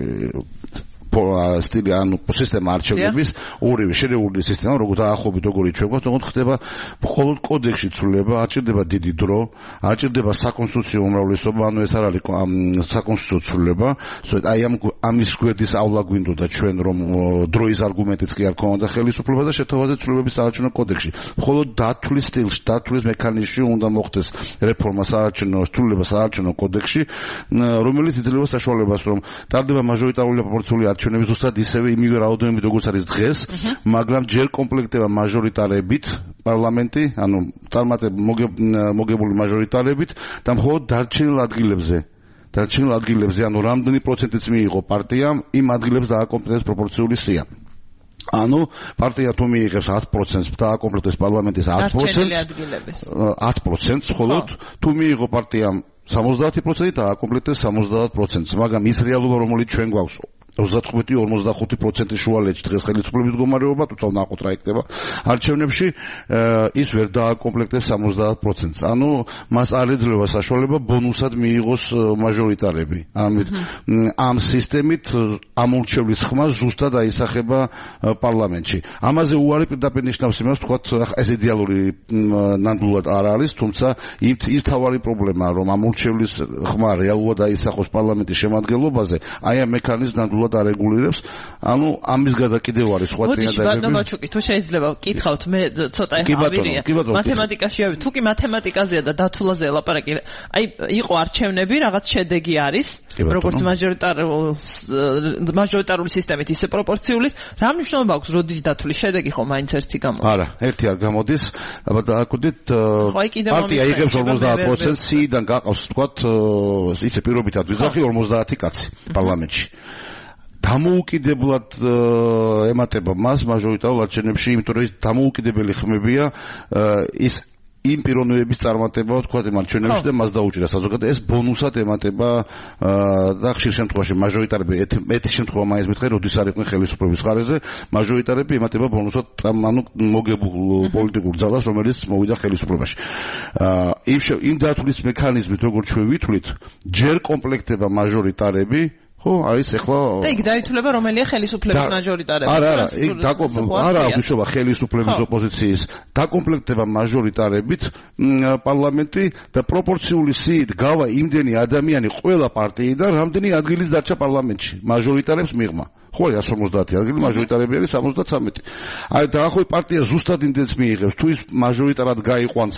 S2: სტილი ანუ სისტემა არჩევნების ორივე შერეული სისტემა, როგორ დაახლოებით როგორი ჩვენ გვაქვს, თუმცა ხდება მხოლოდ კოდექსში ცვლილება, არ ჭირდება დიდი დრო, არ ჭირდება საკონსტიტუციო უმრავლესობა, ანუ ეს არ არის საკონსტიტუციო ცვლილება, სწორედ აი ამ ამის გვერდის ავლა გვინდოდა ჩვენ რომ დროის არგუმენტიც კი არ ქონოდა ხელისუფლება და შეთავაზეთ ცვლილებების საარჩევნო კოდექსში. მხოლოდ დათვლის სტილში, დათვლის მექანიზმში უნდა მოხდეს რეფორმა საარჩევნო ცვლილება საარჩევნო კოდექსში, რომელიც იძლევა საშუალებას რომ ტარდება მაჟორიტარული პროპორციული არჩევნები ზუსტად ისევე იმივე რაოდენობით როგორც არის დღეს, მაგრამ ჯერ კომპლექტება მაჟორიტარებით პარლამენტი, ანუ წარმატებ მოგებული მაჟორიტარებით და მხოლოდ დარჩენილ ადგილებზე. დარჩენილ ადგილებზე, ანუ რამდენი პროცენტიც მიიღო პარტიამ, იმ ადგილებს დააკომპლექტებს პროპორციული სია. ანუ პარტია თუ მიიღებს ათი პროცენტს დააკომპლექტებს პარლამენტის ათი პროცენტს, ათი პროცენტს, მხოლოდ თუ მიიღო პარტიამ სამოცდაათი პროცენტი დააკომპლექტებს სამოცდაათ პროცენტს, მაგრამ ის რეალობა რომელიც ჩვენ გვაქვს ოცდახუთი ორმოცდახუთი პროცენტი შუალედში დღეს ხელისუფლების მდგომარეობა, თუმცა ნახოთ რა იქნება არჩევნებში, ის ვერ დააკომპლექტებს სამოცდაათ პროცენტს. ანუ მას არ ეძლევა საშუალება ბონუსად მიიღოს მაჟორიტარები. ამით ამ სისტემით ამორჩევლის ხმა ზუსტად აისახება პარლამენტში. ამაზე უარი პირდაპირ ნიშნავს იმას, თქვათ, ეს იდეალური ნამდვილად არ არის, თუმცა ის თავარი პრობლემაა, რომ ამორჩევლის ხმა რეალურად აისახოს პარლამენტის შემადგენლობაზე, აი ამ მექანიზმს ნამდვილად არეგულირებს. ანუ ამის გარდა კიდევ არის სხვა წინადადებები.
S1: მოდი, ბატონო, თუ შეიძლება კითხავთ, მე ცოტა ავირია. მათემატიკაში ავი, თუ კი მათემატიკაზეა და დათულაზე ელაპარაკი, აი იყო არჩევნები, რაღაც შედეგი არის, როგორც მაჟორიტარული სისტემით, ისე პროპორციული. რა მნიშვნელობა აქვს როდის დათული შედეგი, ხო, მაინც ერთი გამოდის?
S2: არა, ერთი არ გამოდის. აბა დააკვირდით, პარტია იღებს ორმოცდაათ პროცენტს, სიიდან გაყავს, თქვათ, ისე პირობითად ვიზახი ორმოცდაათი კაცი პარლამენტში. დამოუკიდებლად ემატება მას მაჟორიტარულ არჩევნებში, იმიტომ რომ ის დამოუკიდებელი ხმებია, ის იმ პიროვნების წარმატება, თქვათ, იმ არჩევნებში და მას დაუჭირა საზოგადოება, ეს ბონუსად ემატება და ხშირ შემთხვევაში მაჟორიტარები ერთი შემთხვევა მაინც მითხარ, როდის არ იყვნენ ხელისუფლების ხარეზე, მაჟორიტარები ემატება ბონუსად, ანუ მოგებულ პოლიტიკურ ძალას, რომელიც მოვიდა ხელისუფლებაში. იმ დათვლის მექანიზმით, როგორც ჩვენ ვითვლით, ჯერ კომპლექტება მაჟორიტარები ხო, არის ახლა
S1: და იქ დაითვლება რომელია ხელისუფლების მაჟორიტარები.
S2: არა, არა, იქ დაკომპლექტება, არა, უშუალოდ ხელისუფლების ოპოზიციის დაკომპლექტება მაჟორიტარებით პარლამენტი და პროპორციული სიით გავა იმდენი ადამიანი ყველა პარტიიდან, რამდენი ადგილის დარჩა პარლამენტში მაჟორიტარებს მიღმა. ხო, ეს ორმოცდაათი ადგილი მაჟორიტარები არის სამოცდათვრამეტი. აი დაახლოებით პარტია ზუსტად იმდენს მიიღებს, თუ ის მაჟორიტარად გაიყვანს,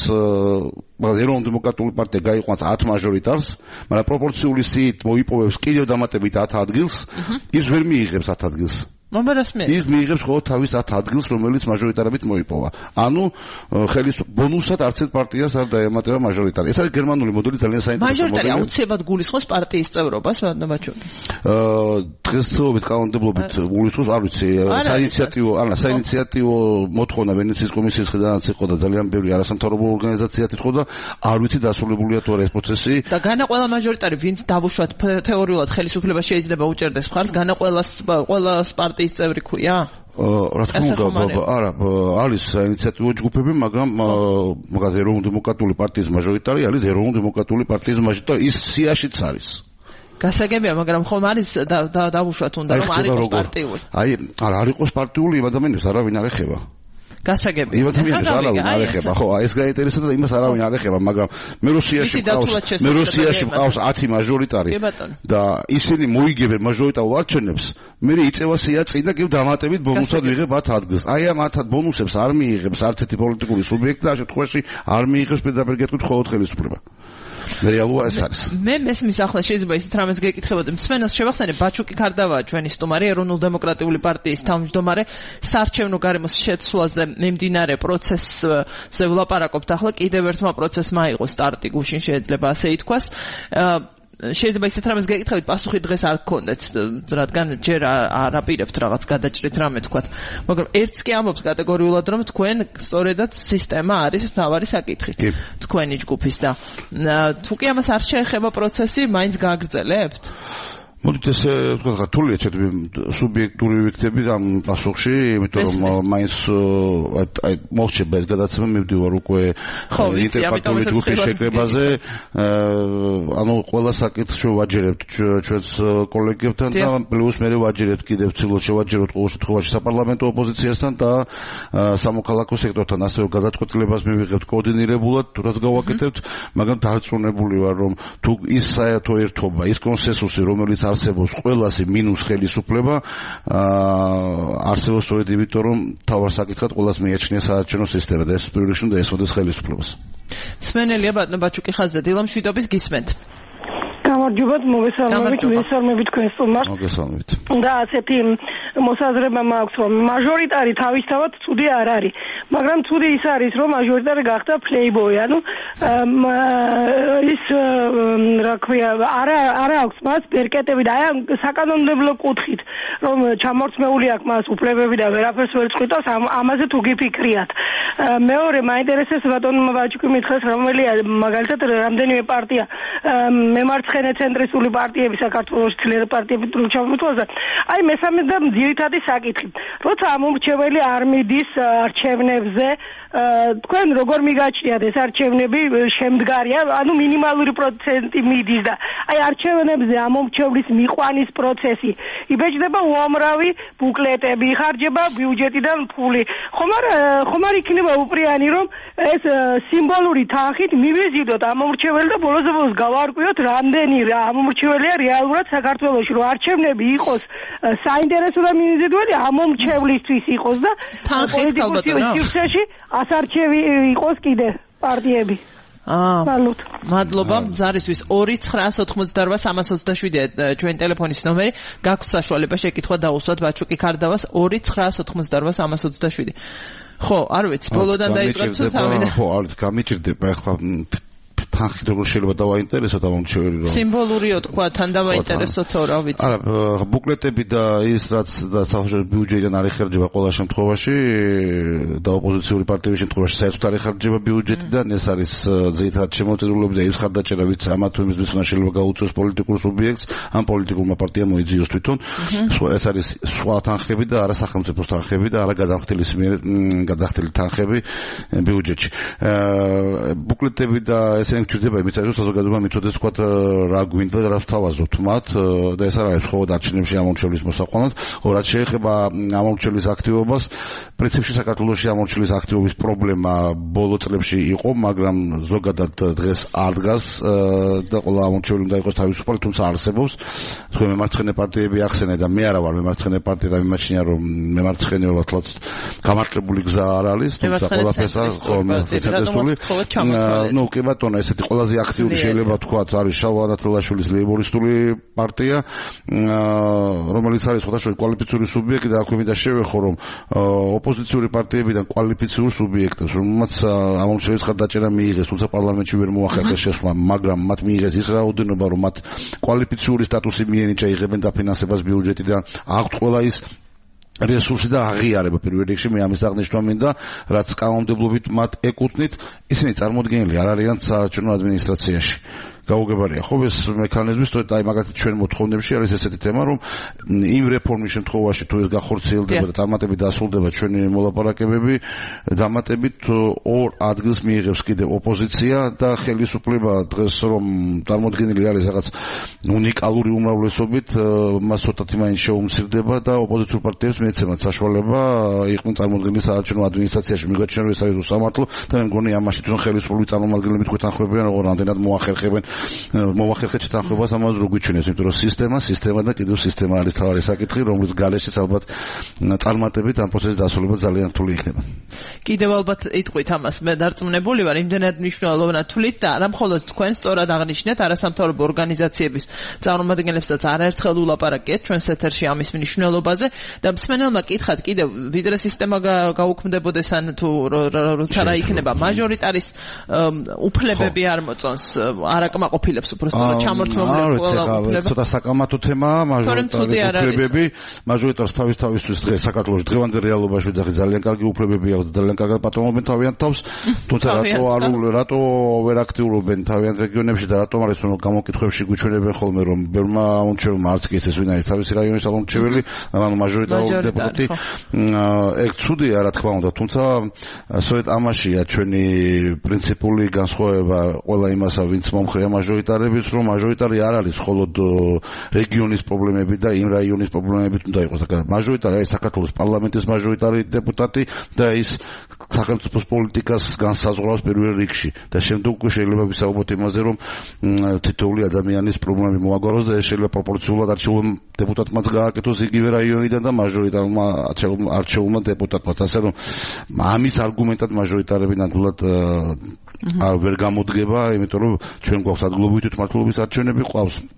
S2: ეროვნული დემოკრატიული პარტია გაიყვანს ათ მაჟორიტარს, მაგრამ პროპორციული სიით მოიპოვებს კიდევ დამატებით ათ ადგილს, ის ვერ მიიღებს ათ ადგილს.
S1: მომბერასმე.
S2: ის მიიღებს ხო თავის ათ ადგილს, რომელიც მაჟორიტარებით მოიპოვა. ანუ ხელისუფლების ბონუსად არც ერთ პარტიას არ დაემატება მაჟორიტარი. ეს არის გერმანული მოდელი, ძალიან საინტერესო მოდელი.
S1: მაჟორიტარი აუცილებლად გულისხმობს პარტიის წევრობას, ბატონო.
S2: აა დღესდღეობით კანონმდებლობით გულისხმობს, არ ვიცი, საინიციატივო, ანა საინიციატივო მოთხოვნა ვენეციის კომისიის ხედანაც იყო და ძალიან ბევრი არასამთავრობო ორგანიზაციათ იყო და არ ვიცი დასრულებულია თუ არა ეს პროცესი.
S1: და განა ყველა მაჟორიტარი, ვინც დავუშვათ თეორიულად ხელისუფლებას შეიძლება უჭერდეს მხარს, განა ყველას ყველას პარტიის ის წევრი ქვია?
S2: რა თქმა უნდა, არა, არის ინიციატივო ჯგუფები, მაგრამ მაგალითად ეროვნული დემოკრატიული პარტიის მაჟორიტარი არის ეროვნული დემოკრატიული პარტიის მაჟორიტარი, ის სიაშიც არის.
S1: გასაგებია, მაგრამ ხომ არის დავუშვათ უნდა რომ არ იყოს პარტიული.
S2: აი, არა, არ იყოს პარტიული, იმ ადამიანებს არავინ არ ეხება.
S1: გასაგებია.
S2: იმ ადამიანებს არავინ არ ეხება, ხო, ეს გაინტერესებდა და იმას არავინ არ ეხება, მაგრამ მე რუსიაში მყავს, მე რუსიაში მყავს ათი მაჟორიტარი და ისინი მოიგებენ მაჟორიტარულ არჩევნებს, მე იწევა სია წინ და კიდევ დამატებით ბონუსად ვიღებ ათ ადგილს. აი ამ ათ ბონუსებს არ მიიღებს არც ერთი პოლიტიკური სუბიექტი და ამ შემთხვევაში არ მიიღებს პირდაპირ გეტყვით მხოლოდ ხელისუფლება. რეალურად ეს არის.
S1: მე მესმის ახლა შეიძლება ისეთ რამეს გეკითხებოდი. მსმენელს შევახსენე, ბაჩუკი ქარდავაა ჩვენი სტუმარი, ეროვნული დემოკრატიული პარტიის თავმჯდომარე. საარჩევნო გარემოს შეცვლაზე მიმდინარე პროცესზე ვლაპარაკობთ ახლა. კიდევ ერთმა პროცესმა აიღო სტარტი გუშინ, შეიძლება ასე ითქვას. შეიძლება ისეთ რამეს გეკითხებით, პასუხი დღეს არ გქონდეთ, რადგან ჯერ არ აპირებთ რაღაც გადაჭრით რამე თქვათ. მაგრამ ერთს კი ამბობს კატეგორიულად, რომ თქვენ სწორედაც სისტემა არის მთავარი საკითხი თქვენი ჯგუფის და თუ კი ამას არ შეეხება პროცესი, მაინც გააგრძელებთ?
S2: მოდით ესე თქვა რთულია ჩემი სუბიექტური ვიქცები ამ პასუხში, იმიტომ რომ მაინც აი მოხდება ეს გადაცემა, მივდივარ უკვე ინტერპარტიული ჯგუფის შეკრებაზე, ანუ ყველა საკითხს შევაჯერებთ ჩვენს კოლეგებთან და პლუს მე ვაჯერებთ კიდევ ცდილობ შევაჯეროთ ყოველ შემთხვევაში საპარლამენტო ოპოზიციასთან და სამოქალაქო სექტორთან, ასევე გადაწყვეტილებას მივიღებთ კოორდინირებულად, თუ რაც გავაკეთებთ, მაგრამ დარწმუნებული ვარ, რომ თუ ის საერთო ერთობა, ის კონსენსუსი, რომელიც არსებობს ყველასი მინუს ხელისუფლება, არსებობს სწორედ იმიტომ, რომ თავარ საკითხად ყველას მიაჩნია საარჩევნო სისტემა და ეს პირველში უნდა ესმოდეს ხელისუფლებას.
S1: მსმენელია ბატონო ბაჩუკი ხაზზე დილამ შვიდობის გისმენთ.
S5: გამარჯობათ, მოგესალმებით, მოგესალმებით თქვენ სტუმარს.
S2: მოგესალმებით.
S5: და ასეთი მოსაზრება მაქვს, რომ მაჟორიტარი თავისთავად ცუდი არ არის, მაგრამ ცუდი ის არის, რომ მაჟორიტარი გახდა playboy, ანუ ის რა ქვია, არა არა აქვს მას ბერკეტები და აი ამ საკანონმდებლო კუთხით, რომ ჩამორთმეული აქვს მას უფლებები და ვერაფერს ვერ წყვიტავს, ამაზე თუ გიფიქრიათ. მეორე მაინტერესებს ბატონმა ვაჩუკი მითხეს, რომელია მაგალითად რამდენიმე პარტია მემარცხენე ცენტრისტული პარტიები საქართველოს ძლიერი პარტიები თუ ჩამოთვალა. აი მესამე და ძირითადი საკითხი. როცა ამომრჩეველი არ მიდის არჩევნებზე, თქვენ როგორ მიგაჩნიათ ეს არჩევნები შემდგარია, ანუ მინიმალური პროცენტი მიდის და აი არჩევნებზე ამომრჩევლის მიყვანის პროცესი იბეჭდება უამრავი ბუკლეტები, იხარჯება ბიუჯეტიდან ფული. ხომ არ ხომ არ იქნება უპრიანი, რომ ეს სიმბოლური თანხით მივიზიდოთ ამომრჩეველი და ბოლოს ბოლოს გავარკვიოთ, რამდენი რა ამომრჩეველია რეალურად საქართველოში, რომ არჩევნები იყოს საინტერესო და მიმზიდველი ამომრჩევლისთვის იყოს და პოლიტიკურ სივრცეში ასარჩევი იყოს კიდე პარტიები.
S1: აა მადლობა ზარისთვის ორი ცხრაას ოთხმოცდაოთხ სამას ოცდაშვიდი ჩვენ ტელეფონის ნომერი გაქვთ საშუალება შეკითხვა დაუსვათ ბაჩუკი ქარდავას ორი ცხრაას ოთხმოცდაოთხ სამას ოცდაშვიდი ხო არ ვიცი ბოლოდან დაიწყოთ თუ სამი
S2: ხო არ გამიჭირდება ახლა თანხით როგორ შეიძლება დავაინტერესოთ ამომრჩეველი რომ
S1: სიმბოლურიო თქვა თან დავაინტერესოთო რა ვიცი
S2: არა ბუკლეტები და ის რაც და საერთოდ ბიუჯეტიდან არ იხარჯება ყველა შემთხვევაში და ოპოზიციური პარტიების შემთხვევაში საერთოდ არ იხარჯება ბიუჯეტიდან ეს არის ძირითადად შემოწირულობები და ის ხარდაჭერა ვიც ამა თუ იმის მისვლა შეიძლება გაუწიოს პოლიტიკურ სუბიექტს ამ პოლიტიკურმა პარტიამ მოიძიოს თვითონ ეს არის სხვა თანხები და არა სახელმწიფოს თანხები და არა გადახდილი გადახდილი თანხები ბიუჯეტში ბუკლეტები და ესე ჩუდება იმით რომ საზოგადოება მიწოდეს თქვა რა გვინდა და რა ვთავაზობთ მათ და ეს არ არის ხო დარჩენებში ამომრჩევლის მოსაყვანად რაც შეეხება ამომრჩევლის აქტივობას პრინციპში საქართველოში ამომრჩევლის აქტივობის პრობლემა ბოლო წლებში იყო მაგრამ ზოგადად დღეს არ დგას და ყველა ამომრჩეველი უნდა იყოს თავისუფალი თუმცა არსებობს თქვენ მემარცხენე პარტიები ახსენე და მე არა ვარ მემარცხენე პარტია და მიმაჩნია რომ მემარცხენეობა თლაც გამართლებული გზა არ არის თუმცა ყველაფერს ნუ კი ბატონო ესეთი ყველაზე აქტიური შეიძლება თქვათ არის შალვა ნათელაშვილის ლეიბორისტული პარტია რომელიც არის სხვადასხვა კვალიფიციური სუბიექტი და აქვე მინდა შევეხო რომ ოპოზიციური პარტიებიდან კვალიფიციურ სუბიექტებს რომელმაც ამომრჩევლის ხარდაჭერა მიიღეს თუმცა პარლამენტში ვერ მოახერხეს შესვლა მაგრამ მათ მიიღეს ის რაოდენობა რომ მათ კვალიფიციური სტატუსი მიენიჭა იღებენ დაფინანსებას ბიუჯეტიდან აქვთ ყველა ის რესურსი და აღიარება პირველ რიგში მე ამის აღნიშნა მინდა რაც კანონმდებლობით მათ ეკუთვნით ისინი წარმოდგენილი არ არიან საარჩევნო ადმინისტრაციაში გაუგებარია ხო ეს მექანიზმი სწორედ აი მაგალითად ჩვენ მოთხოვნებში არის ესეთი თემა რომ იმ რეფორმის შემთხვევაში თუ ეს გახორციელდება და წარმატებით დასრულდება ჩვენი მოლაპარაკებები დამატებით ორ ადგილს მიიღებს კიდევ ოპოზიცია და ხელისუფლება დღეს რომ წარმოდგენილი არის რაღაც უნიკალური უმრავლესობით მას ცოტათი მაინც შეუმცირდება და ოპოზიციურ პარტიებს მიეცემათ საშუალება იყვნენ წარმოდგენილი საარჩევნო ადმინისტრაციაში მიგაჩნია რომ ეს არის უსამართლო და მე მგონი ამაში თვითონ ხელისუფლების წარმომადგენლები თქვენ თანხმობიან როგორ რამდენად მოახერხებენ მოვახერხეთ თანხმობას ამას რო გვიჩვენეს იმიტომ რომ სისტემა სისტემა და კიდევ სისტემა არის თავარი საკითხი რომლის გარეშეც ალბათ წარმატებით ამ პროცესის დასრულება ძალიან რთული იქნება
S1: კიდევ ალბათ იტყვით ამას მე დარწმუნებული ვარ იმდენად მნიშვნელოვანად თვლით და არა მხოლოდ თქვენ სწორად აღნიშნეთ არასამთავრობო ორგანიზაციების წარმომადგენლებსაც არაერთხელ ულაპარაკეთ ჩვენს ეთერში ამის მნიშვნელობაზე და მსმენელმა კითხათ კიდევ ვიდრე სისტემა გაუქმდებოდეს ან თუ როცა რა იქნება მაჟორიტარის უფლებები არ მოწონს არა ყოფილებს უბრალოდ ჩამორთმეული ყველა უფლება.
S2: ცოტა საკამათო თემაა მაჟორიტარები, მაჟორიტარს თავის თავისთვის დღეს საქართველოს დღევანდელ რეალობაში ვიძახი ძალიან კარგი უფლებები აქვს და ძალიან კარგად პატრონობენ თავიანთ თავს. თუმცა რატო არ რატო ვერ აქტიურობენ თავიანთ რეგიონებში და რატომ არის რომ გამოკითხვებში გვიჩვენებენ ხოლმე რომ ბევრმა ამომრჩეველმა არც კი ეს ვინ არის თავისი რაიონის ამომრჩეველი, ანუ მაჟორიტარული დეპუტატი. ეგ ცუდია რა თქმა უნდა, თუმცა სწორედ ამაშია ჩვენი პრინციპული განსხვავება ყველა იმასა ვინც მომხრეა მაჟორიტარების რომ მაჟორიტარი არ არის მხოლოდ რეგიონის პრობლემები და იმ რაიონის პრობლემებით უნდა იყოს. მაჟორიტარი არის საქართველოს პარლამენტის მაჟორიტარი დეპუტატი და ის სახელმწიფოს პოლიტიკას განსაზღვრავს პირველ რიგში და შემდეგ უკვე შეიძლება ვისაუბროთ იმაზე რომ თითოეული ადამიანის პრობლემები მოაგვაროს და ეს შეიძლება პროპორციულად არჩეულ დეპუტატმაც გააკეთოს იგივე რაიონიდან და მაჟორიტარმა არჩეულმა დეპუტატმა ასე რომ ამის არგუმენტად მაჟორიტარები ნამდვილად არ ვერ გამოდგება იმიტომ რომ ჩვენ გვაქვს ადგილობრივი თვითმმართველობის არჩევნები ყავს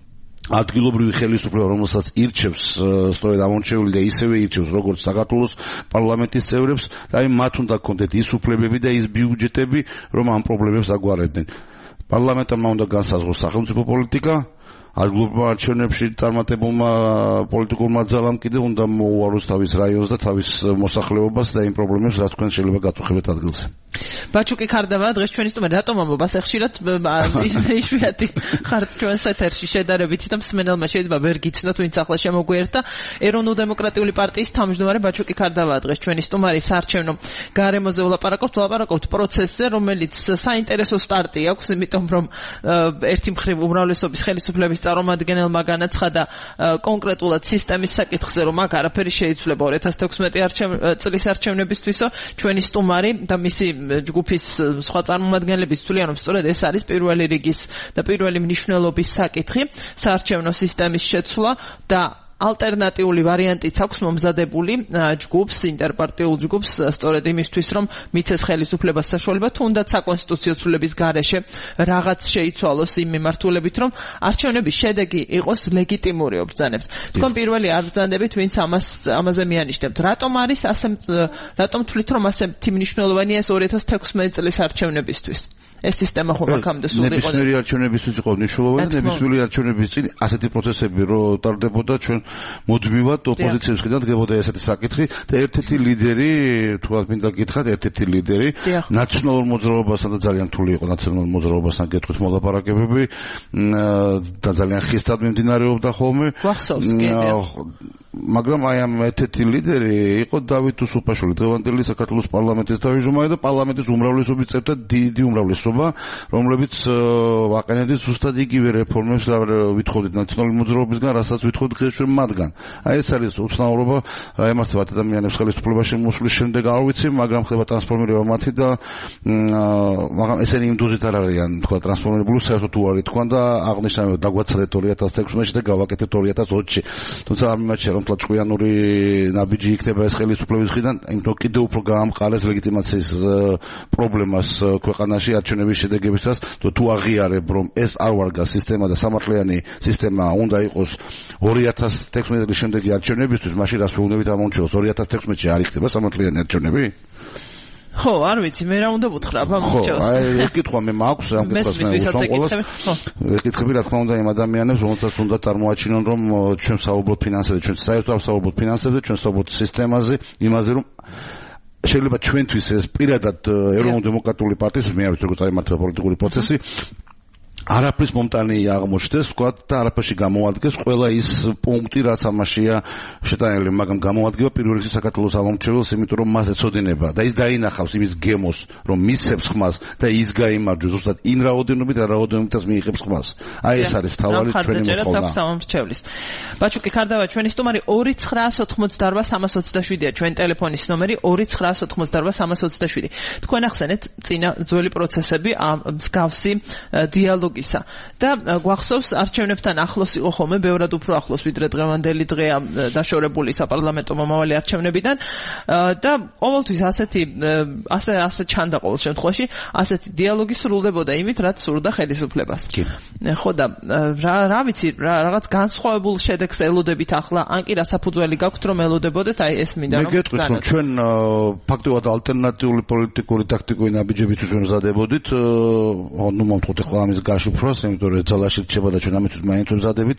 S2: ადგილობრივი ხელისუფლება, რომელსაც ირჩევს სწორედ ამორჩეული და ისევე ირჩევს როგორც საქართველოს პარლამენტის წევრებს და აი მათ უნდა გქონდეთ ის უფლებები და ის ბიუჯეტები, რომ ამ პრობლემებს აგვარებდნენ. პარლამენტმა უნდა განსაზღვროს სახელმწიფო პოლიტიკა, ადგილობრივ არჩევნებში წარმატებულმა პოლიტიკურმა ძალამ კიდევ უნდა მოუაროს თავის რაიონს და თავის მოსახლეობას და იმ პრობლემებს, რაც თქვენ შეიძლება გაწუხებთ ადგილზე.
S1: ბაჩუკი ქარდავა დღეს ჩვენი სტუმარი, რატომ ამბობს ხშირად იშვიათი ხართ ჩვენს ეთერში შედარებით და მსმენელმა შეიძლება ვერ გიცნოთ ვინც ახლა შემოგვიერთდა. ეროვნულ-დემოკრატიული პარტიის თავმჯდომარე ბაჩუკი ქარდავა დღეს ჩვენი სტუმარი. საარჩევნო გარემოზე ვლაპარაკობთ, ვლაპარაკობთ პროცესზე, რომელიც საინტერესო სტარტი აქვს, იმიტომ რომ ერთი მხრივ უმრავლესობის ხელისუფლების წარმომადგენელმა განაცხადა კონკრეტულად სისტემის საკითხზე, რომ აქ არაფერი შეიცვლება ორი ათას თექვსმეტი წლის არჩევნებისთვისო. ჩვენი სტუმარი და მისი ჯგუფის სხვა წარმომადგენლების თვლიან, რომ სწორედ ეს არის პირველი რიგის და პირველი მნიშვნელობის საკითხი, საარჩევნო სისტემის შეცვლა და ალტერნატიული ვარიანტიც აქვს მომზადებული ჯგუფს, ინტერპარტიულ ჯგუფს, სწორედ იმისთვის, რომ მიცეს ხელისუფლებას საშუალება, თუნდაც საკონსტიტუციო ცვლილების გარეშე რაღაც შეიცვალოს იმ მიმართულებით, რომ არჩევნების შედეგი იყოს ლეგიტიმური ობრძანებს. თქვენ პირველი არ ბრძანდებით, ვინც ამას ამაზე მიანიშნებთ. რატომ არის ასე, რატომ თვლით, რომ ასეთი მნიშვნელოვანია ეს ორი ათას თექვსმეტი წლის არჩევნებისთვის? ეს სისტემა ხომ აქამდე სულ იყო.
S2: ნებისმიერი არჩევნებისთვის იყო მნიშვნელოვანი, ნებისმიერი არჩევნების წინ ასეთი პროცესები რო ტარდებოდა, ჩვენ მუდმივად ოპოზიციის მხრიდან დგებოდა ესეთი საკითხი და ერთ-ერთი ლიდერი, თუნდაც მინდა გითხრათ, ერთ-ერთი ლიდერი ნაციონალურ მოძრაობასთან და ძალიან რთული იყო ნაციონალურ მოძრაობასთან გეტყვით მოლაპარაკებები და ძალიან ხისტად მიმდინარეობდა ხოლმე.
S1: გვახსოვს კი.
S2: მაგრამ აი ამ ერთ-ერთი ლიდერი იყო დავით უსუფაშვილი, დღევანდელი საქართველოს პარლამენტის თავმჯდომარე და პარლამენტის უმრავლესობის წევრთა დიდი უმრავლესობა, რომლებიც ვაყენებდით ზუსტად იგივე რეფორმებს და ვითხოვდით ნაციონალური მოძრაობისგან, რასაც ვითხოვდით დღეს ჩვენ მათგან. აი ეს არის უცნაურობა, რა ემართებათ ადამიანებს ხელისუფლებაში მოსვლის შემდეგ არ ვიცი, მაგრამ ხდება ტრანსფორმირება მათი და მაგრამ ესენი იმ დოზით არ არიან, თქვა ტრანსფორმირებული, საერთოდ უარი თქვა და აღნიშნავენ დაგვაცადეთ ორი ათას თექვსმეტში და გავაკეთეთ ორი ათას ოცში. თუმცა არ მიმაჩნია რომ ჭკვიანური ნაბიჯი იქნება ეს ხელისუფლების მხრიდან, იმიტომ კიდევ უფრო გაამყარებს ლეგიტიმაციის პრობლემას ქვეყანაში არჩევნების შედეგებისას, თუ აღიარებ რომ ეს არ ვარგა სისტემა და სამართლიანი სისტემა უნდა იყოს ორი ათას თექვსმეტი წლის შემდეგი არჩევნებისთვის, მაშინ რას ვეუბნებით ამომრჩევლს ორი ათას თექვსმეტში არ იქნება სამართლიანი არჩევნები?
S1: ხო, არ ვიცი, მე რა უნდა ვუთხრა ამომრჩევლს.
S2: ხო, აი ეს კითხვა მე მაქვს, ამ კითხვას მე უსვამყოლას. ეკითხები რა თქმა უნდა იმ ადამიანებს, რომელსაც უნდა წარმოაჩინონ, რომ ჩვენ საუბრობთ ფინანსებზე, ჩვენ საერთოდ არ ვსაუბრობთ ფინანსებზე, ჩვენ საუბრობთ სისტემაზე, იმაზე რომ შეიძლება ჩვენთვის ეს პირადად ეროვნულ-დემოკრატიული პარტიის, მე არ ვიცი როგორ წაიმართება პოლიტიკური პროცესი, არაფრის მომტანი აღმოჩნდეს, ვთქვათ, და არაფერში გამოადგეს ყველა ის პუნქტი, რაც ამაშია შეტანილი, მაგრამ გამოადგება პირველ რიგში საქართველოს ამომრჩეველს, იმიტომ რომ მას ეცოდინება და ის დაინახავს იმის გემოს, რომ მისცემს ხმას და ის გაიმარჯვებს ზუსტად იმ რაოდენობით, რა რაოდენობითაც მიიღებს ხმას. აი ეს არის თავარი ჩვენი მოთხოვნა.
S1: ამომრჩევლის. ბაჩუკი ქარდავა ჩვენი სტუმარი ორი ცხრაას ოთხმოცდაარბა სამას ოცდაშვიდია ჩვენი ტელეფონის ნომერი ორი ცხრაას ოთხმოცდაარბა სამას ოცდაშვიდი. თქვენ ახსენეთ წინა ძველი პროცესები ამ მსგავსი დიალოგი და გვახსოვს არჩევნებთან ახლოს იყო ხოლმე, ბევრად უფრო ახლოს ვიდრე დღევანდელი დღეა დაშორებული საპარლამენტო მომავალი არჩევნებიდან და ყოველთვის ასეთი ასე ასე ჩანდა ყოველ შემთხვევაში, ასეთი დიალოგი სრულდებოდა იმით, რაც სურდა ხელისუფლებას. ხო და რა რა ვიცი, რაღაც განსხვავებულ შედეგს ელოდებით ახლა, ან კი რასაფუძველი გაქვთ რომ ელოდებოდეთ, აი ეს მინდა რომ
S2: გეტყვით, რომ ჩვენ ფაქტობრივად ალტერნატიული პოლიტიკური ტაქტიკური ნაბიჯებისთვის ვემზადებოდით, ნუ მომთხოვთ ახლა ამის გაშ უფროს, იმიტომ რომ ძალაში რჩება და ჩვენ ამისთვის მაინც ვემზადებით.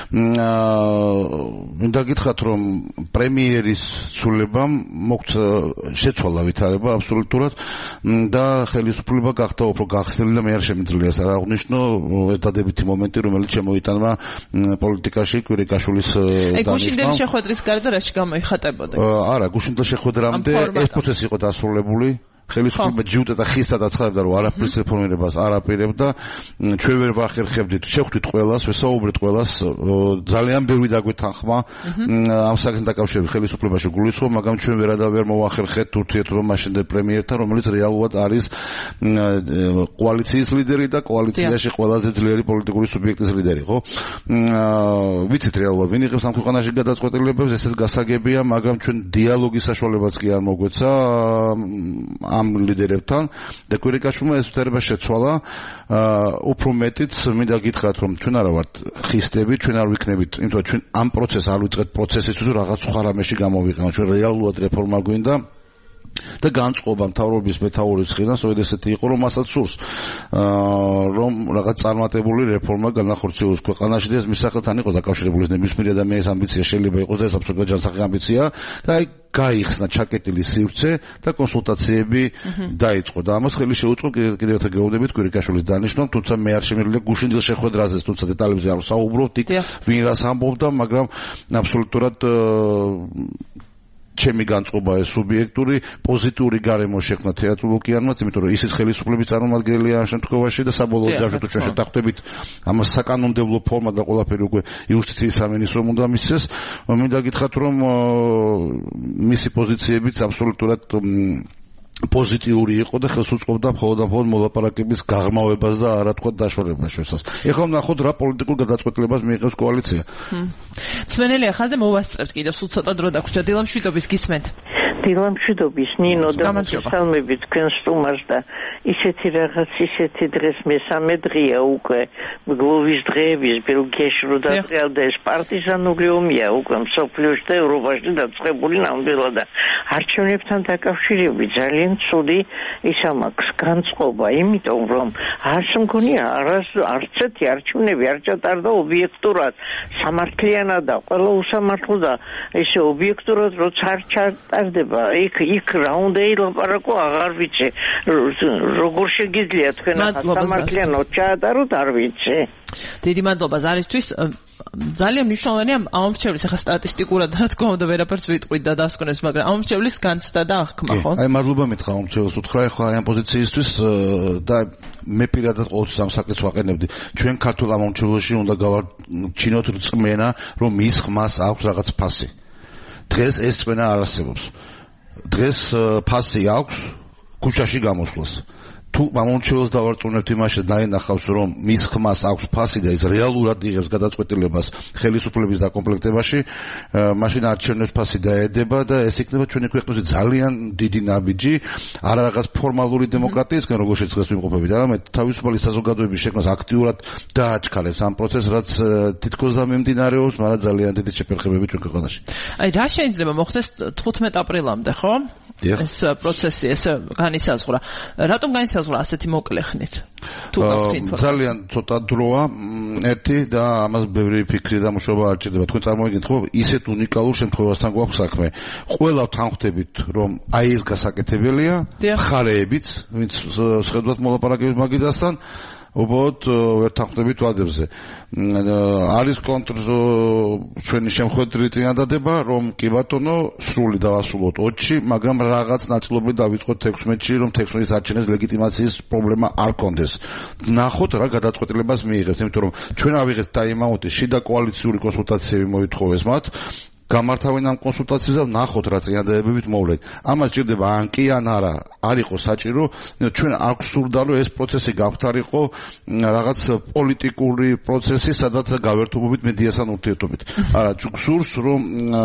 S2: მინდა გითხრათ, რომ პრემიერის ცვლილებამ მოგვცა შეცვალა ვითარება აბსოლუტურად და ხელისუფლება გახდა უფრო გახსნილი და მე არ შემიძლია ეს არ აღნიშნო ეს დადებითი მომენტი, რომელიც შემოიტანა პოლიტიკაში კვირიკაშვილის
S1: დანიშნა. აი გუშინდელი შეხვედრის გარდა რაში გამოიხატებოდა?
S2: არა, გუშინდელი შეხვედრამდე ეს პროცესი იყო დასრულებული. ხელისუფლება ჯიუტა და ხისტად აცხადებდა, რომ არაფრის რეფორმირებას არ აპირებდა. ჩვენ ვერ ვახერხებდით, შევხვდით ყველას, ვესაუბრეთ ყველას, ძალიან ბევრი დაგვეთანხმა ამ საკითხთან დაკავშირებით ხელისუფლებაში გულისხმობ, მაგრამ ჩვენ ვერადა ვერ მოვახერხეთ ურთიერთობამაშინდე პრემიერთან, რომელიც რეალურად არის კოალიციის ლიდერი და კოალიციაში ყველაზე ძლიერი პოლიტიკური სუბიექტის ლიდერი, ხო? ვიცით რეალურად ვინ იღებს ამ ქვეყანაში გადაწყვეტილებებს, ესეც გასაგებია, მაგრამ ჩვენ დიალოგის საშუალებაც კი არ მოგვეცა. ამ ლიდერებთან და კვირიკაშვილმა ეს ვითარება შეცვალა უფრო მეტიც მინდა გითხრათ რომ ჩვენ არა ვართ ხისტები ჩვენ არ ვიქნებით იმიტომ რომ ჩვენ ამ პროცესს არ ვიწყეთ პროცესისთვის რომ რაღაც სხვა რამეში გამოვიყენოთ ჩვენ რეალურად რეფორმა გვინდა და განწყობა მთავრობის მეთაურის ხიდან სწორედ ესეთი იყო რომ მასაც სურს რომ რაღაც წარმატებული რეფორმა განახორციელოს ქვეყანაში და ეს მის სახელთან იყო დაკავშირებული ნებისმიერი ადამიანის ამბიცია შეიძლება იყოს და ეს აბსოლუტურად ჯანსაღი ამბიცია და აი გაიხსნა ჩაკეტილი სივრცე და კონსულტაციები დაიწყო და ამას ხელი შეუწყო კიდევ ერთხელ გეუბნებით კვირიკაშვილის დანიშვნამ თუმცა მე არ შემიძლია გუშინდილ შეხვედრაზე თუმცა დეტალებზე არ ვსაუბრობთ იქ ვინ რას ამბობდა მაგრამ აბსოლუტურად ჩემი განწყობა ეს სუბიექტური პოზიტიური გარემო შექმნა თეატრულ ოკეანმაც, იმიტომ რომ ისიც ხელისუფლების წარმომადგენელია ამ შემთხვევაში და საბოლოო ჯამში თუ ჩვენ შეთანხმდებით ამას საკანონმდებლო ფორმა და ყველაფერი უკვე იუსტიციის სამინისტრომ უნდა მისცეს, მინდა გითხრათ რომ მისი პოზიციებიც აბსოლუტურად პოზიტიური იყო და ხელს უწყობდა მხოლოდ და მხოლოდ მოლაპარაკების გაღრმავებას და არა თქვა დაშორებას შესაძ. ეხლა ვნახოთ რა პოლიტიკურ გადაწყვეტილებას მიიღებს კოალიცია.
S1: მსმენელი ახალზე მოვასწრებთ კიდევ სულ ცოტა დრო დაგვრჩა დილამშვიდობის გისმენთ.
S6: დილამშვიდობის ნინო და მოსალმებით თქვენ სტუმარს და ისეთი რაღაც ისეთი დღეს მესამე დღეა უკვე გლოვის დღეების ბელგიაში რო დაწყალდა ეს პარტიზანული ომია უკვე მსოფლიოში და ევროპაში დაწყებული ნამდვილად და არჩევნებთან დაკავშირებით ძალიან ცუდი ისამაქვს განწყობა იმიტომ რომ არც მგონია არც არც ერთი არჩევნები არ ჩატარდა ობიექტურად სამართლიანად და ყველა უსამართლო და ესე ობიექტურად როცა არ ჩატარდება იქ იქ რა უნდა ილაპარაკო აღარ ვიცი როგორ შეგიძლია თქვენ სამართლიანად ჩაატაროთ არ ვიცი
S1: დიდი მადლობა ზარისთვის ძალიან მნიშვნელოვანია ამომრჩევლის ახლა სტატისტიკურად რა თქმა უნდა ვერაფერს ვიტყვით და დასკვნებს მაგრამ ამომრჩევლის განცდა და აღქმა ხო
S2: აი მადლობა მითხრა ამომრჩეველს უთხრა ახლა აი ამ პოზიციისთვის და მე პირადად ყოველთვის ამ საკითხს ვაყენებდი ჩვენ ქართულ ამომრჩეველში უნდა გავარჩინოთ რწმენა რომ მის ხმას აქვს რაღაც ფასი დღეს ეს რწმენა არ არსებობს დღეს ფასი აქვს ქუჩაში გამოსვლას თუ ამომრჩეველს დავარწმუნებთ იმაში დაინახავს რომ მის ხმას აქვს ფასი და ის რეალურად იღებს გადაწყვეტილებას ხელისუფლების დაკომპლექტებაში მაშინ არჩევნებს ფასი დაედება და ეს იქნება ჩვენი ქვეყნისთვის ძალიან დიდი ნაბიჯი არა რაღაც ფორმალური დემოკრატიისგან როგორც შეცდას ვიმყოფებით არამედ თავისუფალი საზოგადოების შექმნას აქტიურად დააჩქარებს ამ პროცესს რაც თითქოს დამემდინარეობს მაგრამ ძალიან დიდი შეფერხებები ჩვენ ქვეყანაში
S1: აი რა შეიძლება მოხდეს თხუთმეტ აპრილამდე ხო ეს პროცესი ეს განისაზღვრა რატომ განისაზღვრა ასეთი მოკლე ხნით თუ გაქვთ ინფორმაცია
S2: ძალიან ცოტა დროა ერთი და ამას ბევრი ფიქრი და მუშაობა არ ჭირდება თქვენ წარმოვიდგინეთ ხო ისეთ უნიკალურ შემთხვევასთან გვაქვს საქმე ყველა თანხმდებით რომ აი ეს გასაკეთებელია მხარეებიც ვინც შეხვდათ მოლაპარაკების მაგიდასთან უბრალოდ ვერ თანხმდებით ვადებზე არის კონტრ ჩვენი შემოხვედრილი წინადადება რომ კი ბატონო სრული დავასრულოთ ოცში მაგრამ რაღაც ნაწილობრივ დავიწყოთ თექვსმეტში რომ თექვსმეტის არჩევნების ლეგიტიმაციის პრობლემა არ კონდეს ნახოთ რა გადაწყვეტილებას მიიღებთ იმიტომ რომ ჩვენ ავიღეთ ტაიმაუტი შიდა კოალიციური კონსულტაციები მოითხოვეს მათ გამართავენ ამ კონსულტაციებს და ნახოთ რა წინადადებებით მოვლეთ. ამას ჭირდება ან კი ან არა. არ იყო საჭირო, ჩვენ არ გვსურდა რომ ეს პროცესი გავხდარიყო რაღაც პოლიტიკური პროცესი, სადაც გავერთობობით მედიასთან ურთიერთობით. არა, გვსურს რომ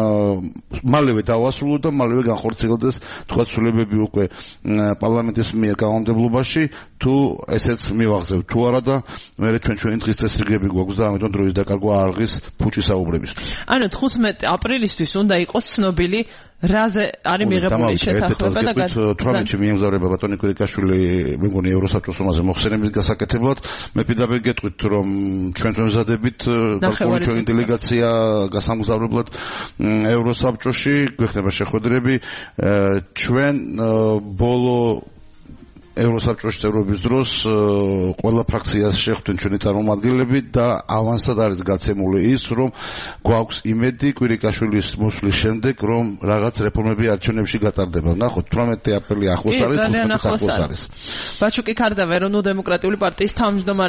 S2: მალევე დავასრულოთ და მალევე განხორციელდეს თქვა ცვლილებები უკვე პარლამენტის მიერ კანონმდებლობაში, თუ ესეც მივაღწევთ თუ არა და მე ჩვენ ჩვენი დღის წესრიგები გვაქვს და ამიტომ დროის დაკარგვა არ ღირს ფუჭის საუბრებისთვის.
S1: ანუ თხუთმეტი აპრილისთვის უნდა იყოს ცნობილი რაზე არის მიღებული შეთანხმება და
S2: თვრამეტში მიემგზავრება ბატონი კვირიკაშვილი მე მგონი ევროსაბჭოს ომაზე მოხსენების გასაკეთებლად მე პირდაპირ გეტყვით რომ ჩვენ მზადებით გასული ჩვენი დელეგაცია გასამგზავრებლად ევროსაბჭოში გვეხება შეხვედრები ჩვენ ბოლო ევროსაბჭოს წევრობის დროს ყველა ფრაქციას შეხვდნენ ჩვენი წარმომადგენლები და ავანსად არის გაცემული ის რომ გვაქვს იმედი კვირიკაშვილის მოსვლის შემდეგ რომ რაღაც რეფორმები არჩევნებში გატარდება. ნახოთ თვრამეტი აპრილი ახლოს არის, თხუთმეტი ახლოს არის.
S1: ბაჩუკი ქარდავა ეროვნულ დემოკრატიული პარტიის თავმჯდომარე